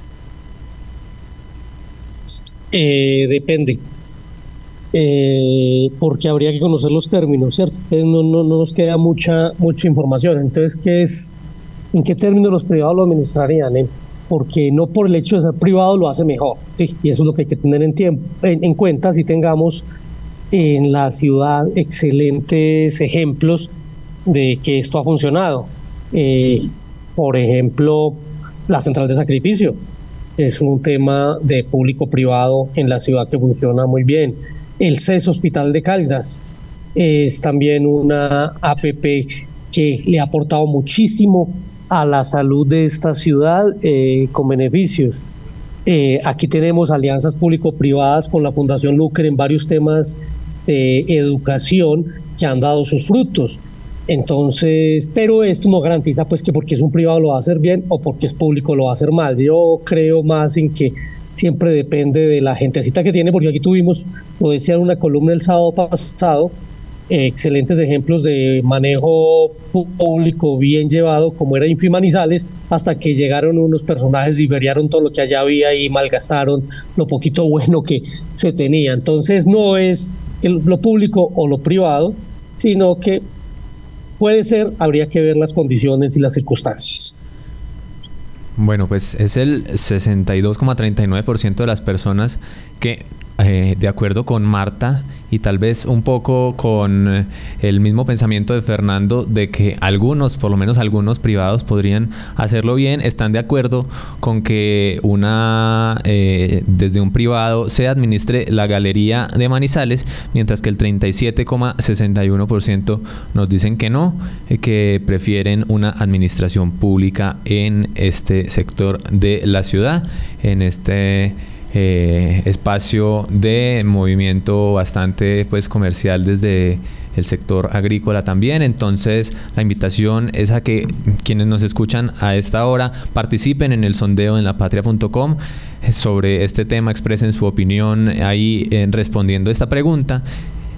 Eh, depende. Eh, porque habría que conocer los términos, ¿cierto? Entonces no, no, no nos queda mucha, mucha información. Entonces, ¿qué es, ¿en qué términos los privados lo administrarían? Eh? Porque no por el hecho de ser privado lo hace mejor, ¿sí? Y eso es lo que hay que tener en, tiempo, en, en cuenta si tengamos en la ciudad excelentes ejemplos de que esto ha funcionado. Eh, por ejemplo, la central de sacrificio es un tema de público-privado en la ciudad que funciona muy bien. El C E S Hospital de Caldas es también una A P P que le ha aportado muchísimo a la salud de esta ciudad eh, con beneficios. Eh, aquí tenemos alianzas público-privadas con la Fundación Luker en varios temas de educación que han dado sus frutos. Entonces, pero esto no garantiza pues que porque es un privado lo va a hacer bien o porque es público lo va a hacer mal. Yo creo más en que siempre depende de la gentecita que tiene, porque aquí tuvimos, lo decía en una columna el sábado pasado, eh, excelentes ejemplos de manejo público bien llevado, como era Infi Manizales, hasta que llegaron unos personajes y veriaron todo lo que allá había y malgastaron lo poquito bueno que se tenía. Entonces no es el, lo público o lo privado, sino que puede ser, habría que ver las condiciones y las circunstancias. Bueno, pues es el sesenta y dos coma treinta y nueve por ciento de las personas que, eh, de acuerdo con Marta y tal vez un poco con el mismo pensamiento de Fernando, de que algunos, por lo menos algunos privados podrían hacerlo bien, están de acuerdo con que una eh, desde un privado se administre la Galería de Manizales, mientras que el treinta y siete coma sesenta y uno por ciento nos dicen que no, eh, que prefieren una administración pública en este sector de la ciudad, en este Eh, espacio de movimiento bastante pues comercial desde el sector agrícola también. Entonces la invitación es a que quienes nos escuchan a esta hora participen en el sondeo en la patria punto com sobre este tema, expresen su opinión ahí eh, respondiendo esta pregunta.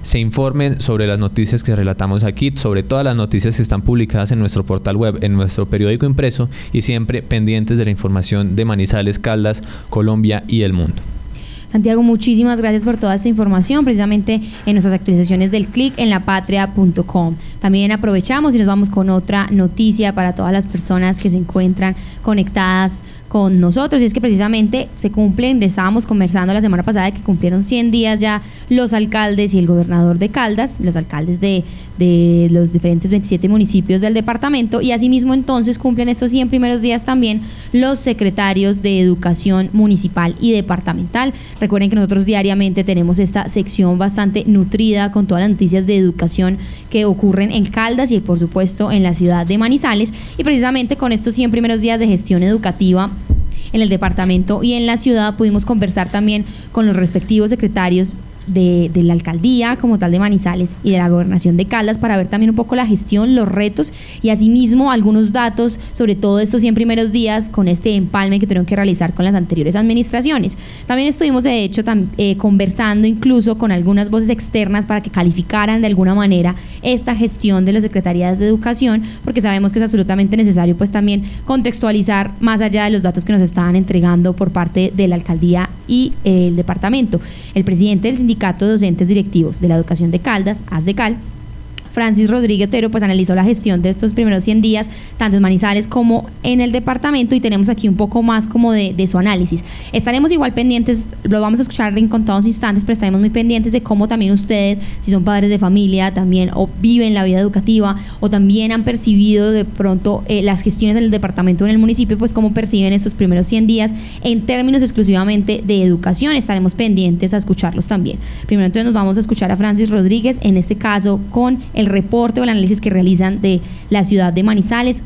se informen sobre las noticias que relatamos aquí, sobre todas las noticias que están publicadas en nuestro portal web, en nuestro periódico impreso, y siempre pendientes de la información de Manizales, Caldas, Colombia y el mundo. Santiago, muchísimas gracias por toda esta información, precisamente en nuestras actualizaciones del clic en la patria punto com. También aprovechamos y nos vamos con otra noticia para todas las personas que se encuentran conectadas con nosotros, y es que precisamente se cumplen, estábamos conversando la semana pasada de que cumplieron cien días ya los alcaldes y el gobernador de Caldas, los alcaldes de, de los diferentes veintisiete municipios del departamento, y asimismo entonces cumplen estos cien primeros días también los secretarios de Educación Municipal y Departamental. Recuerden que nosotros diariamente tenemos esta sección bastante nutrida con todas las noticias de educación que ocurren en Caldas y por supuesto en la ciudad de Manizales, y precisamente con estos cien primeros días de gestión educativa en el departamento y en la ciudad pudimos conversar también con los respectivos secretarios de, de la alcaldía como tal de Manizales y de la gobernación de Caldas para ver también un poco la gestión, los retos y asimismo algunos datos sobre todo estos cien primeros días con este empalme que tuvieron que realizar con las anteriores administraciones. También estuvimos de hecho tam, eh, conversando incluso con algunas voces externas para que calificaran de alguna manera esta gestión de las secretarías de educación, porque sabemos que es absolutamente necesario pues también contextualizar más allá de los datos que nos estaban entregando por parte de la alcaldía y eh, el departamento. El presidente del Sindicato de Docentes Directivos de la Educación de Caldas, ASDECAL, Francis Rodríguez Otero, pues analizó la gestión de estos primeros cien días, tanto en Manizales como en el departamento, y tenemos aquí un poco más como de, de su análisis. Estaremos igual pendientes, lo vamos a escuchar en contados instantes, pero estaremos muy pendientes de cómo también ustedes, si son padres de familia también o viven la vida educativa o también han percibido de pronto eh, las gestiones del departamento en el municipio, pues cómo perciben estos primeros cien días en términos exclusivamente de educación. Estaremos pendientes a escucharlos también. Primero entonces nos vamos a escuchar a Francis Rodríguez, en este caso con el el reporte o el análisis que realizan de la ciudad de Manizales,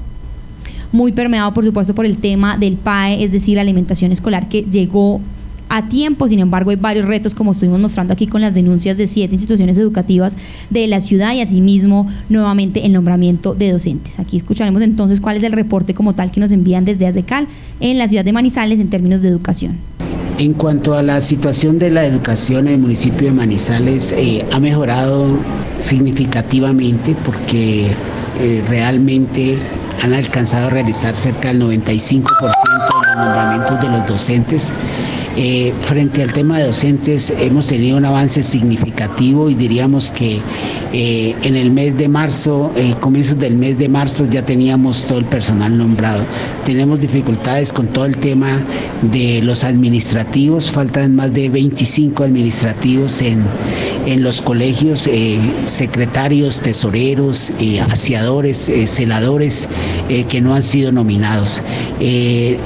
muy permeado por supuesto por el tema del P A E, es decir, la alimentación escolar que llegó a tiempo. Sin embargo, hay varios retos, como estuvimos mostrando aquí con las denuncias de siete instituciones educativas de la ciudad y asimismo nuevamente el nombramiento de docentes. Aquí escucharemos entonces cuál es el reporte como tal que nos envían desde ASDECAL en la ciudad de Manizales en términos de educación. En cuanto a la situación de la educación en el municipio de Manizales, eh, ha mejorado significativamente porque eh, realmente han alcanzado a realizar cerca del noventa y cinco por ciento de los nombramientos de los docentes. Eh, frente al tema de docentes hemos tenido un avance significativo y diríamos que eh, en el mes de marzo, eh, comienzos del mes de marzo ya teníamos todo el personal nombrado. Tenemos dificultades con todo el tema de los administrativos, faltan más de veinticinco administrativos en, en los colegios, eh, secretarios, tesoreros, eh, aseadores, eh, celadores eh, que no han sido nominados. Eh,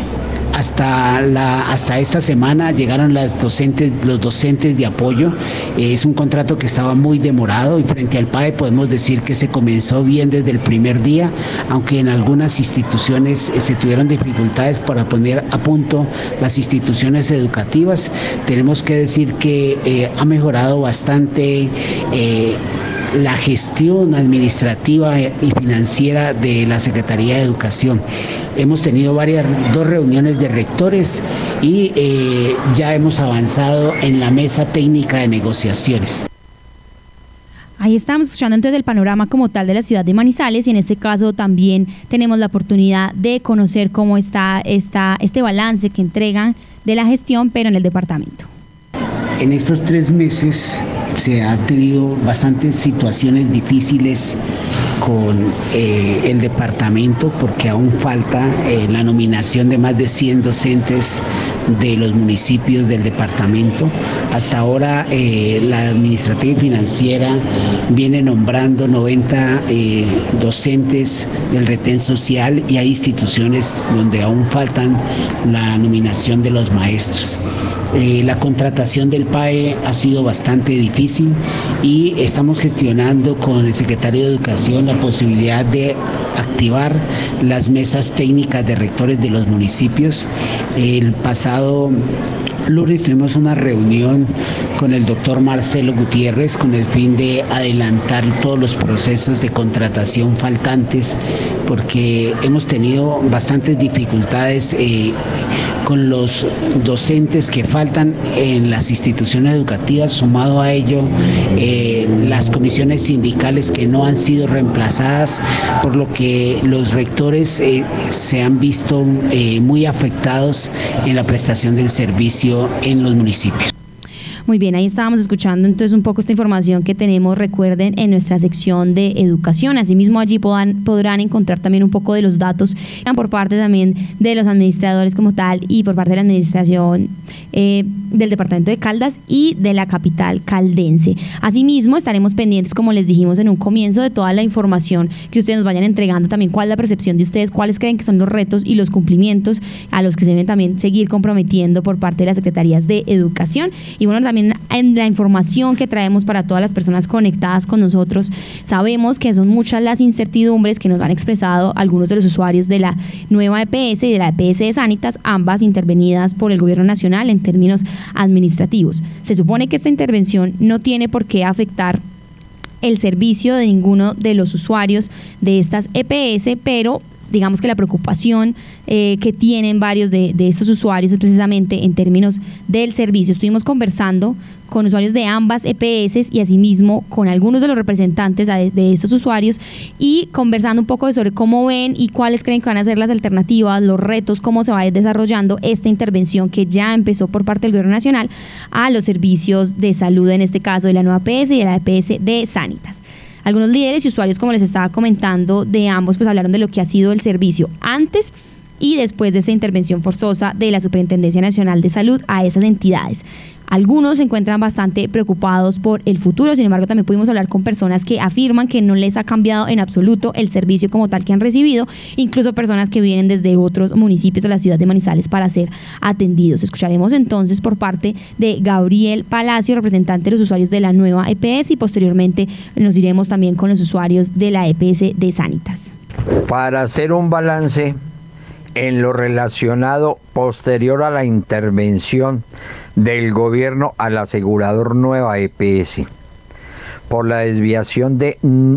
Hasta, la, hasta esta semana llegaron las docentes, los docentes de apoyo. Eh, es un contrato que estaba muy demorado y frente al P A E podemos decir que se comenzó bien desde el primer día, aunque en algunas instituciones eh, se tuvieron dificultades para poner a punto las instituciones educativas. Tenemos que decir que eh, ha mejorado bastante eh, la gestión administrativa y financiera de la Secretaría de Educación. Hemos tenido varias, dos reuniones de rectores y eh, ya hemos avanzado en la mesa técnica de negociaciones. Ahí estamos escuchando entonces el panorama como tal de la ciudad de Manizales y en este caso también tenemos la oportunidad de conocer cómo está esta, este balance que entregan de la gestión, pero en el departamento. En estos tres meses se han tenido bastantes situaciones difíciles con eh, el departamento porque aún falta eh, la nominación de más de cien docentes de los municipios del departamento. Hasta ahora eh, la administrativa y financiera viene nombrando noventa eh, docentes del retén social y hay instituciones donde aún faltan la nominación de los maestros. Eh, la contratación del P A E ha sido bastante difícil y estamos gestionando con el secretario de Educación la posibilidad de activar las mesas técnicas de rectores de los municipios. El pasado lunes tuvimos una reunión con el doctor Marcelo Gutiérrez con el fin de adelantar todos los procesos de contratación faltantes porque hemos tenido bastantes dificultades eh, con los docentes que faltan faltan en las instituciones educativas, sumado a ello eh, las comisiones sindicales que no han sido reemplazadas, por lo que los rectores eh, se han visto eh, muy afectados en la prestación del servicio en los municipios. Muy bien, ahí estábamos escuchando entonces un poco esta información que tenemos, recuerden, en nuestra sección de educación. Asimismo, allí podrán, podrán encontrar también un poco de los datos por parte también de los administradores como tal y por parte de la administración eh, del departamento de Caldas y de la capital caldense. Asimismo, estaremos pendientes, como les dijimos en un comienzo, de toda la información que ustedes nos vayan entregando, también cuál es la percepción de ustedes, cuáles creen que son los retos y los cumplimientos a los que se deben también seguir comprometiendo por parte de las secretarías de educación. Y bueno, también en la información que traemos para todas las personas conectadas con nosotros, sabemos que son muchas las incertidumbres que nos han expresado algunos de los usuarios de la nueva E P S y de la E P S de Sanitas, ambas intervenidas por el gobierno nacional en términos administrativos. Se supone que esta intervención no tiene por qué afectar el servicio de ninguno de los usuarios de estas E P S, pero digamos que la preocupación eh, que tienen varios de, de estos usuarios es precisamente en términos del servicio. Estuvimos conversando con usuarios de ambas E P S y asimismo con algunos de los representantes de, de estos usuarios y conversando un poco sobre cómo ven y cuáles creen que van a ser las alternativas, los retos, cómo se va a ir desarrollando esta intervención que ya empezó por parte del gobierno nacional a los servicios de salud, en este caso de la nueva E P S y de la E P S de Sanitas. Algunos líderes y usuarios, como les estaba comentando, de ambos, pues hablaron de lo que ha sido el servicio antes y después de esta intervención forzosa de la Superintendencia Nacional de Salud a estas entidades. Algunos se encuentran bastante preocupados por el futuro, sin embargo también pudimos hablar con personas que afirman que no les ha cambiado en absoluto el servicio como tal que han recibido, incluso personas que vienen desde otros municipios de la ciudad de Manizales para ser atendidos. Escucharemos entonces por parte de Gabriel Palacio, representante de los usuarios de la nueva E P S, y posteriormente nos iremos también con los usuarios de la E P S de Sanitas. Para hacer un balance en lo relacionado posterior a la intervención del gobierno al asegurador Nueva E P S por la desviación de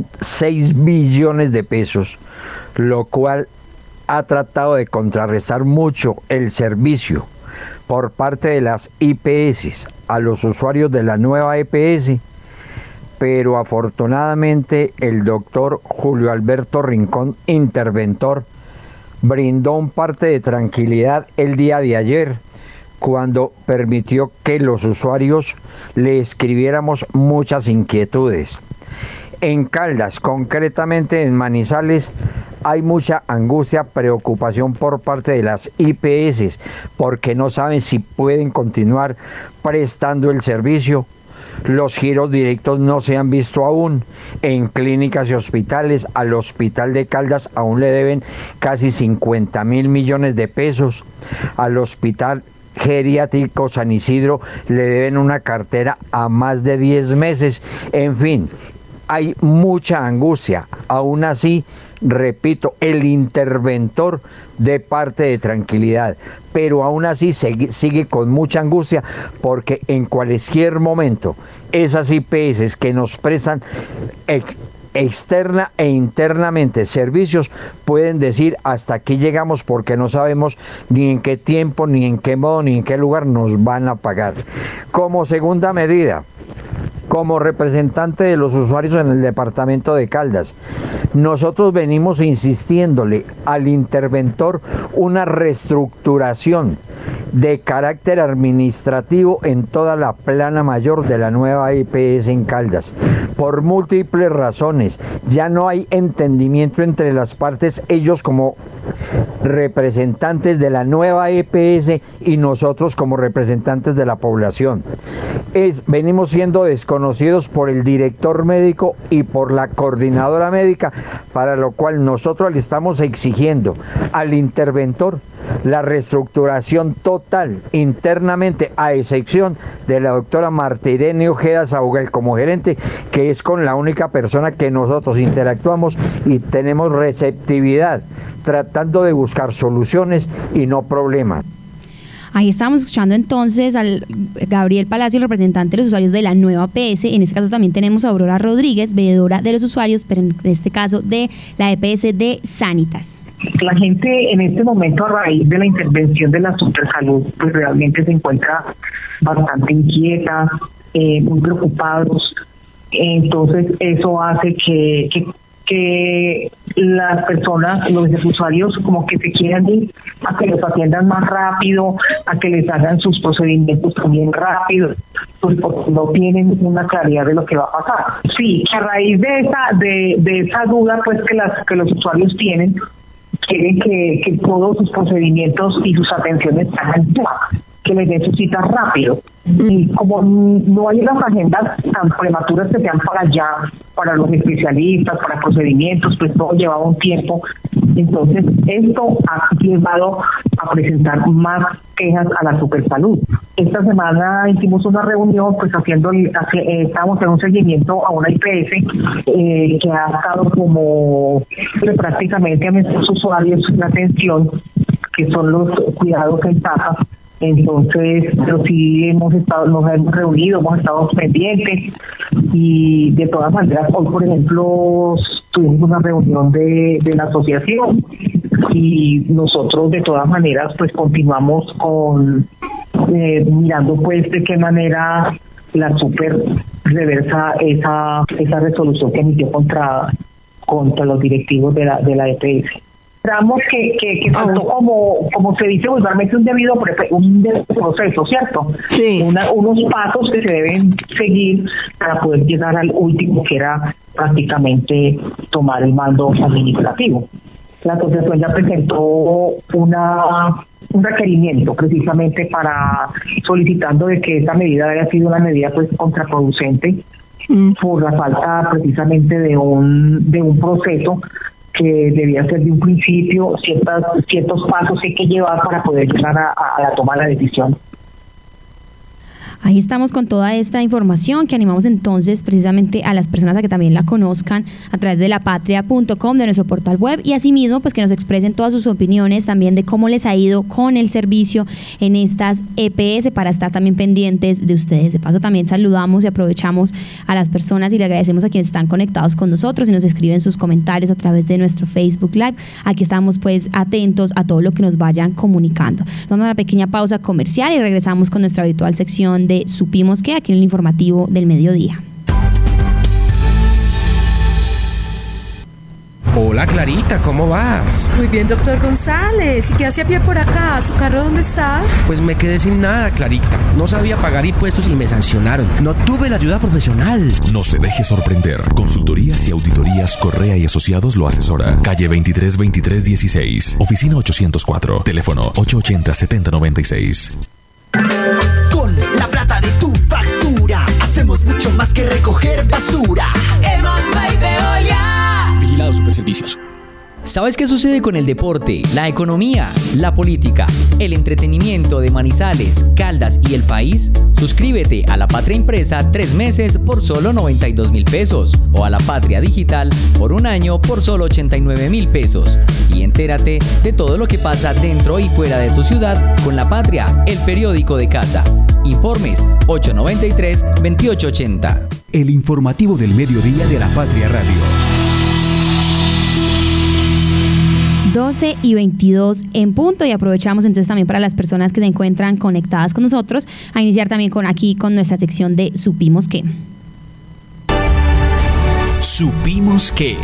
seis billones de pesos, lo cual ha tratado de contrarrestar mucho el servicio por parte de las I P S a los usuarios de la nueva E P S, pero afortunadamente el doctor Julio Alberto Rincón, interventor, brindó un parte de tranquilidad el día de ayer cuando permitió que los usuarios le escribiéramos muchas inquietudes. En Caldas, concretamente en Manizales, hay mucha angustia, preocupación por parte de las I P S porque no saben si pueden continuar prestando el servicio. Los giros directos no se han visto aún en clínicas y hospitales. Al Hospital de Caldas aún le deben casi cincuenta mil millones de pesos. Al Hospital Geriátrico San Isidro le deben una cartera a más de diez meses. En fin, hay mucha angustia. Aún así, repito, el interventor de parte de tranquilidad, pero aún así sigue, sigue con mucha angustia porque en cualquier momento esas I P S que nos prestan ex, externa e internamente servicios pueden decir hasta aquí llegamos porque no sabemos ni en qué tiempo, ni en qué modo, ni en qué lugar nos van a pagar. Como segunda medida, como representante de los usuarios en el departamento de Caldas, nosotros venimos insistiéndole al interventor una reestructuración de carácter administrativo en toda la plana mayor de la nueva E P S en Caldas, por múltiples razones. Ya no hay entendimiento entre las partes, ellos como representantes de la nueva E P S y nosotros como representantes de la población. Es, venimos siendo desconocidos por el director médico y por la coordinadora médica, para lo cual nosotros le estamos exigiendo al interventor la reestructuración total internamente, a excepción de la doctora Marta Irene Ojeda Sauguel como gerente, que es con la única persona que nosotros interactuamos y tenemos receptividad, tratando de buscar soluciones y no problemas. Ahí estamos escuchando entonces al Gabriel Palacio, representante de los usuarios de la nueva P S. En este caso también tenemos a Aurora Rodríguez, veedora de los usuarios, pero en este caso de la E P S de Sanitas. La gente en este momento, a raíz de la intervención de la Supersalud, pues realmente se encuentra bastante inquieta, eh, muy preocupados. Entonces eso hace que, que que las personas, los usuarios, como que se quieran ir a que los atiendan más rápido, a que les hagan sus procedimientos también rápido, pues porque no tienen una claridad de lo que va a pasar. Sí, a raíz de esa de, de esa duda pues que las que los usuarios tienen, quieren que, que todos sus procedimientos y sus atenciones se hagan ya, que les den sus citas rápido. Y como no hay unas agendas tan prematuras que sean para allá, para los especialistas, para procedimientos, pues todo lleva un tiempo. Entonces, esto ha llevado a presentar más quejas a la Supersalud. Esta semana hicimos una reunión, pues haciendo, hace, eh, estamos en un seguimiento a una I P S eh, que ha estado como pues, prácticamente a nuestros usuarios la atención, que son los cuidados en casa. Entonces, pero sí hemos estado, nos hemos reunido, hemos estado pendientes y de todas maneras, hoy por ejemplo tuvimos una reunión de, de la asociación y nosotros de todas maneras pues continuamos con eh, mirando pues de qué manera la Super reversa esa esa resolución que emitió contra contra los directivos de la de la E P S. Esperamos que, que, que tanto como, como se dice vulgarmente un debido un debido proceso, ¿cierto? Sí. Una, unos pasos que se deben seguir para poder llegar al último, que era prácticamente tomar el mando administrativo. La asociación ya presentó una un requerimiento precisamente para solicitando de que esta medida haya sido una medida pues contraproducente mm. por la falta precisamente de un de un proceso que debía ser de un principio, ciertas, ciertos pasos que hay que llevar para poder llegar a, a la toma de la decisión. Ahí estamos con toda esta información que animamos entonces precisamente a las personas a que también la conozcan a través de la patria punto com, de nuestro portal web, y asimismo pues que nos expresen todas sus opiniones también de cómo les ha ido con el servicio en estas E P S para estar también pendientes de ustedes. De paso también saludamos y aprovechamos a las personas y le agradecemos a quienes están conectados con nosotros y nos escriben sus comentarios a través de nuestro Facebook Live. Aquí estamos pues atentos a todo lo que nos vayan comunicando. Damos una pequeña pausa comercial y regresamos con nuestra habitual sección de Supimos que, aquí en el informativo del mediodía. Hola Clarita, ¿cómo vas? Muy bien, doctor González. ¿Y qué hace a pie por acá? ¿Su carro dónde está? Pues me quedé sin nada, Clarita. No sabía pagar impuestos y me sancionaron. No tuve la ayuda profesional. No se deje sorprender. Consultorías y auditorías Correa y Asociados lo asesora. Calle veintitrés veintitrés dieciséis. Oficina ochocientos cuatro. Teléfono ocho ochenta setenta noventa y seis. Con la plata de tu factura hacemos mucho más que recoger basura. Hemos Veolia. Vigilado Superservicios. ¿Sabes qué sucede con el deporte, la economía, la política, el entretenimiento de Manizales, Caldas y el país? Suscríbete a La Patria Impresa tres meses por solo noventa y dos mil pesos o a La Patria Digital por un año por solo ochenta y nueve mil pesos. Y entérate de todo lo que pasa dentro y fuera de tu ciudad con La Patria, el periódico de casa. Informes ocho noventa y tres, veintiocho ochenta. El informativo del mediodía de La Patria Radio. doce y veintidós en punto, y aprovechamos entonces también para las personas que se encuentran conectadas con nosotros a iniciar también con aquí con nuestra sección de Supimos qué. Supimos qué.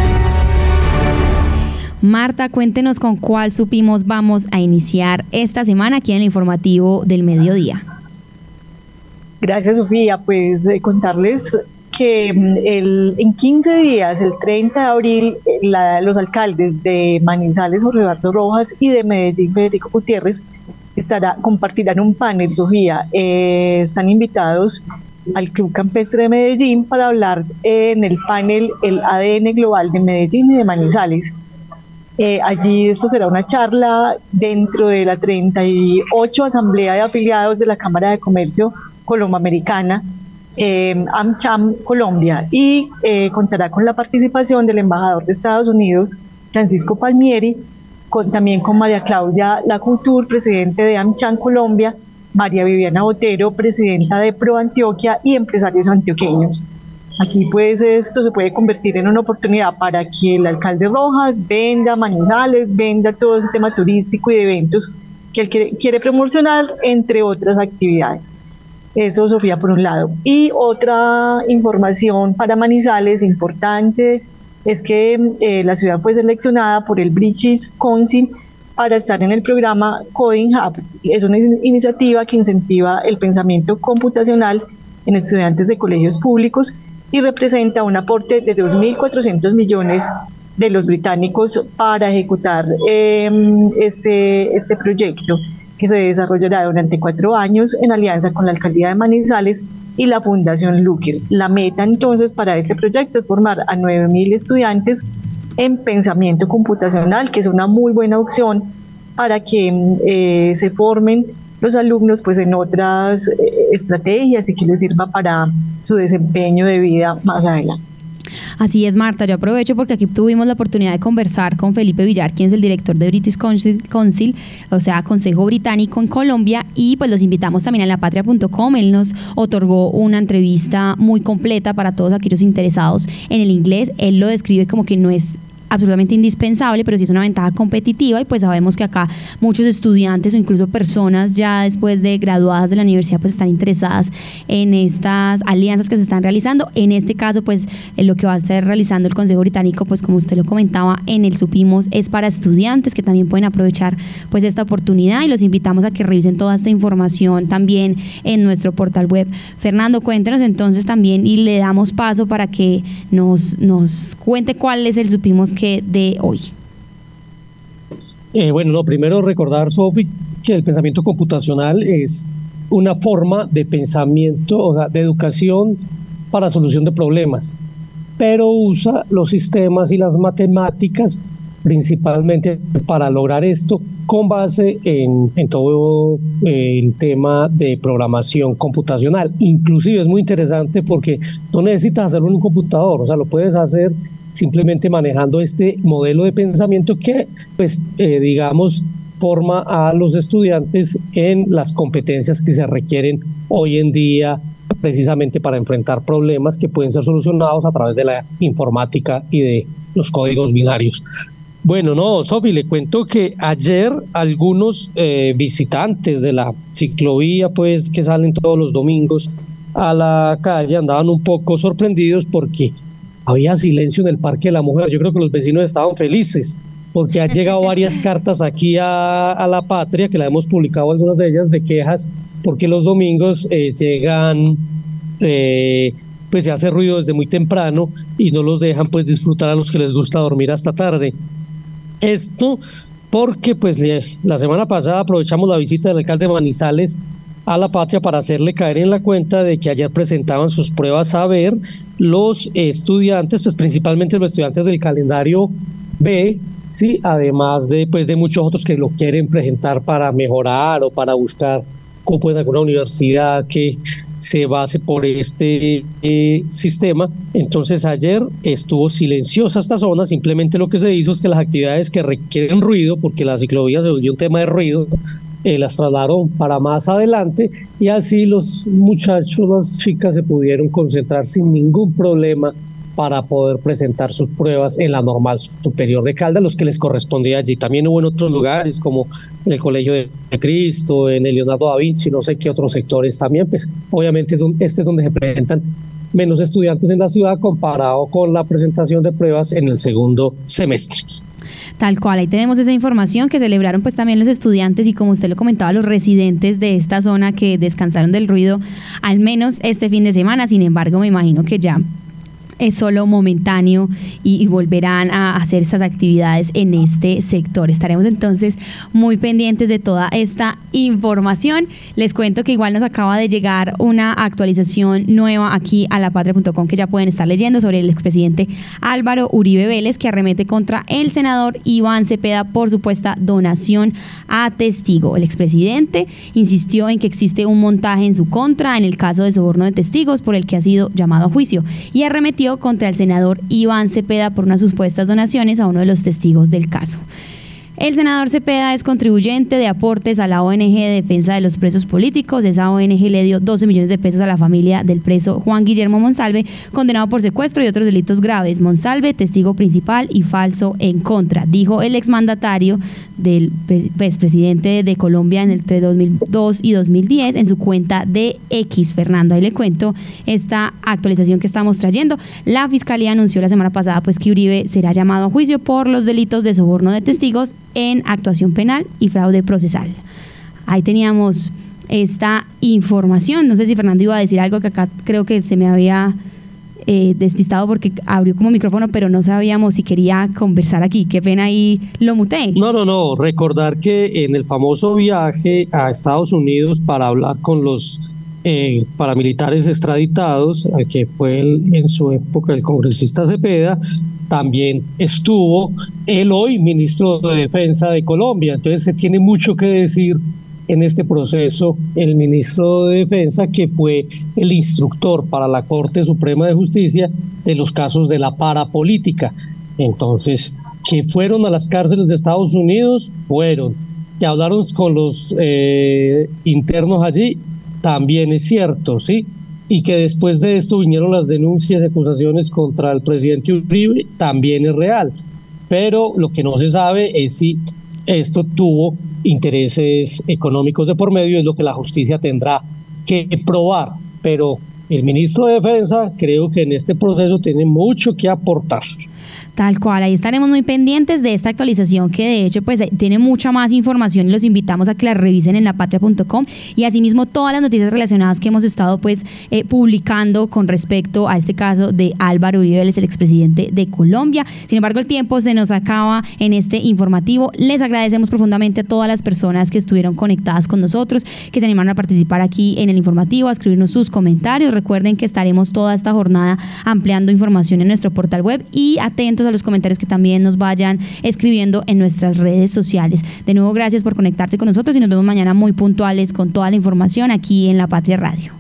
Marta, cuéntenos con cuál supimos vamos a iniciar esta semana aquí en el informativo del mediodía. Gracias, Sofía. Pues eh, contarles que el, en quince días, el treinta de abril, la, los alcaldes de Manizales, Jorge Eduardo Rojas, y de Medellín, Federico Gutiérrez, estará, compartirán un panel, Sofía. Eh, están invitados al Club Campestre de Medellín para hablar eh, en el panel El A D N Global de Medellín y de Manizales. Eh, allí esto será una charla dentro de la treinta y ocho Asamblea de Afiliados de la Cámara de Comercio Colomboamericana, Eh, AmCham Colombia, y eh, contará con la participación del embajador de Estados Unidos, Francisco Palmieri, con, también con María Claudia Lacouture, presidente de AmCham Colombia, María Viviana Botero, presidenta de Pro Antioquia, y empresarios antioqueños. Aquí pues esto se puede convertir en una oportunidad para que el alcalde Rojas venda Manizales, venda todo ese tema turístico y de eventos que él quiere, quiere promocionar, entre otras actividades. Eso, Sofía, por un lado. Y otra información para Manizales importante es que eh, la ciudad fue seleccionada por el British Council para estar en el programa Coding Hubs. Es una in- iniciativa que incentiva el pensamiento computacional en estudiantes de colegios públicos y representa un aporte de dos mil cuatrocientos millones de los británicos para ejecutar eh, este, este proyecto, que se desarrollará durante cuatro años en alianza con la Alcaldía de Manizales y la Fundación Luker. La meta entonces para este proyecto es formar a nueve mil estudiantes en pensamiento computacional, que es una muy buena opción para que eh, se formen los alumnos pues en otras eh, estrategias y que les sirva para su desempeño de vida más adelante. Así es, Marta, yo aprovecho porque aquí tuvimos la oportunidad de conversar con Felipe Villar, quien es el director de British Council, Council, o sea, Consejo Británico en Colombia, y pues los invitamos también a la patria punto com. Él nos otorgó una entrevista muy completa para todos aquellos interesados en el inglés. Él lo describe como que no es absolutamente indispensable, pero sí es una ventaja competitiva, y pues sabemos que acá muchos estudiantes o incluso personas ya después de graduadas de la universidad pues están interesadas en estas alianzas que se están realizando. En este caso pues eh, lo que va a estar realizando el Consejo Británico, pues como usted lo comentaba en el Supimos, es para estudiantes que también pueden aprovechar pues esta oportunidad, y los invitamos a que revisen toda esta información también en nuestro portal web. Fernando, cuéntenos entonces también, y le damos paso para que nos, nos cuente cuál es el Supimos que de hoy. Eh, bueno, no, primero recordar, Sofi, que el pensamiento computacional es una forma de pensamiento, o sea, de educación para solución de problemas, pero usa los sistemas y las matemáticas principalmente para lograr esto, con base en, en todo el tema de programación computacional. Inclusive es muy interesante porque no necesitas hacerlo en un computador, o sea, lo puedes hacer simplemente manejando este modelo de pensamiento que, pues, eh, digamos, forma a los estudiantes en las competencias que se requieren hoy en día precisamente para enfrentar problemas que pueden ser solucionados a través de la informática y de los códigos binarios. Bueno, no, Sofi, le cuento que ayer algunos eh, visitantes de la ciclovía, pues, que salen todos los domingos a la calle, andaban un poco sorprendidos porque había silencio en el Parque de la Mujer. Yo creo que los vecinos estaban felices porque han llegado varias cartas aquí a, a La Patria, que la hemos publicado algunas de ellas, de quejas porque los domingos eh, llegan, eh, pues se hace ruido desde muy temprano y no los dejan pues disfrutar a los que les gusta dormir hasta tarde. Esto porque pues le, la semana pasada aprovechamos la visita del alcalde de Manizales a La Patria para hacerle caer en la cuenta de que ayer presentaban sus pruebas a ver los estudiantes, pues principalmente los estudiantes del calendario B, sí, además de pues de muchos otros que lo quieren presentar para mejorar o para buscar cupo en alguna universidad que se base por este eh, sistema. Entonces ayer estuvo silenciosa esta zona, simplemente lo que se hizo es que las actividades que requieren ruido, porque la ciclovía se volvió un tema de ruido, Eh, las trasladaron para más adelante, y así los muchachos, las chicas se pudieron concentrar sin ningún problema para poder presentar sus pruebas en la Normal Superior de Caldas, los que les correspondía allí. También hubo en otros lugares como en el Colegio de Cristo, en el Leonardo da Vinci, no sé qué otros sectores también, pues obviamente es un, este es donde se presentan menos estudiantes en la ciudad comparado con la presentación de pruebas en el segundo semestre. Tal cual, ahí tenemos esa información que celebraron pues también los estudiantes y, como usted lo comentaba, los residentes de esta zona que descansaron del ruido al menos este fin de semana. Sin embargo, me imagino que ya es solo momentáneo y, y volverán a hacer estas actividades en este sector. Estaremos entonces muy pendientes de toda esta información. Les cuento que igual nos acaba de llegar una actualización nueva aquí a la patria punto com que ya pueden estar leyendo, sobre el expresidente Álvaro Uribe Vélez, que arremete contra el senador Iván Cepeda por supuesta donación a testigo. El expresidente insistió en que existe un montaje en su contra en el caso de soborno de testigos por el que ha sido llamado a juicio, y arremetió contra el senador Iván Cepeda por unas supuestas donaciones a uno de los testigos del caso. El senador Cepeda es contribuyente de aportes a la O N G de defensa de los presos políticos. Esa O N G le dio doce millones de pesos a la familia del preso Juan Guillermo Monsalve, condenado por secuestro y otros delitos graves. Monsalve, testigo principal y falso en contra, dijo el exmandatario del pues, presidente de Colombia en el, entre dos mil dos y dos mil diez en su cuenta de X. Fernando, ahí le cuento esta actualización que estamos trayendo. La Fiscalía anunció la semana pasada pues que Uribe será llamado a juicio por los delitos de soborno de testigos en actuación penal y fraude procesal. Ahí teníamos esta información. No sé si Fernando iba a decir algo, que acá creo que se me había eh, despistado porque abrió como micrófono, pero no sabíamos si quería conversar aquí. Qué pena, ahí lo muté. No, no, no. Recordar que en el famoso viaje a Estados Unidos para hablar con los eh, paramilitares extraditados, que fue el, en su época el congresista Cepeda, también estuvo el hoy ministro de Defensa de Colombia. Entonces se tiene mucho que decir en este proceso el ministro de Defensa, que fue el instructor para la Corte Suprema de Justicia de los casos de la parapolítica. Entonces, que fueron a las cárceles de Estados Unidos, fueron. Que hablaron con los eh, internos allí, también es cierto, ¿sí? Y que después de esto vinieron las denuncias y acusaciones contra el presidente Uribe, también es real. Pero lo que no se sabe es si esto tuvo intereses económicos de por medio, es lo que la justicia tendrá que probar. Pero el ministro de Defensa creo que en este proceso tiene mucho que aportar. Tal cual, ahí estaremos muy pendientes de esta actualización, que de hecho pues tiene mucha más información y los invitamos a que la revisen en la patria punto com, y asimismo todas las noticias relacionadas que hemos estado pues eh, publicando con respecto a este caso de Álvaro Uribe, el expresidente de Colombia. Sin embargo, el tiempo se nos acaba en este informativo. Les agradecemos profundamente a todas las personas que estuvieron conectadas con nosotros, que se animaron a participar aquí en el informativo, a escribirnos sus comentarios. Recuerden que estaremos toda esta jornada ampliando información en nuestro portal web, y atentos a los comentarios que también nos vayan escribiendo en nuestras redes sociales. De nuevo, gracias por conectarse con nosotros y nos vemos mañana muy puntuales con toda la información aquí en La Patria Radio.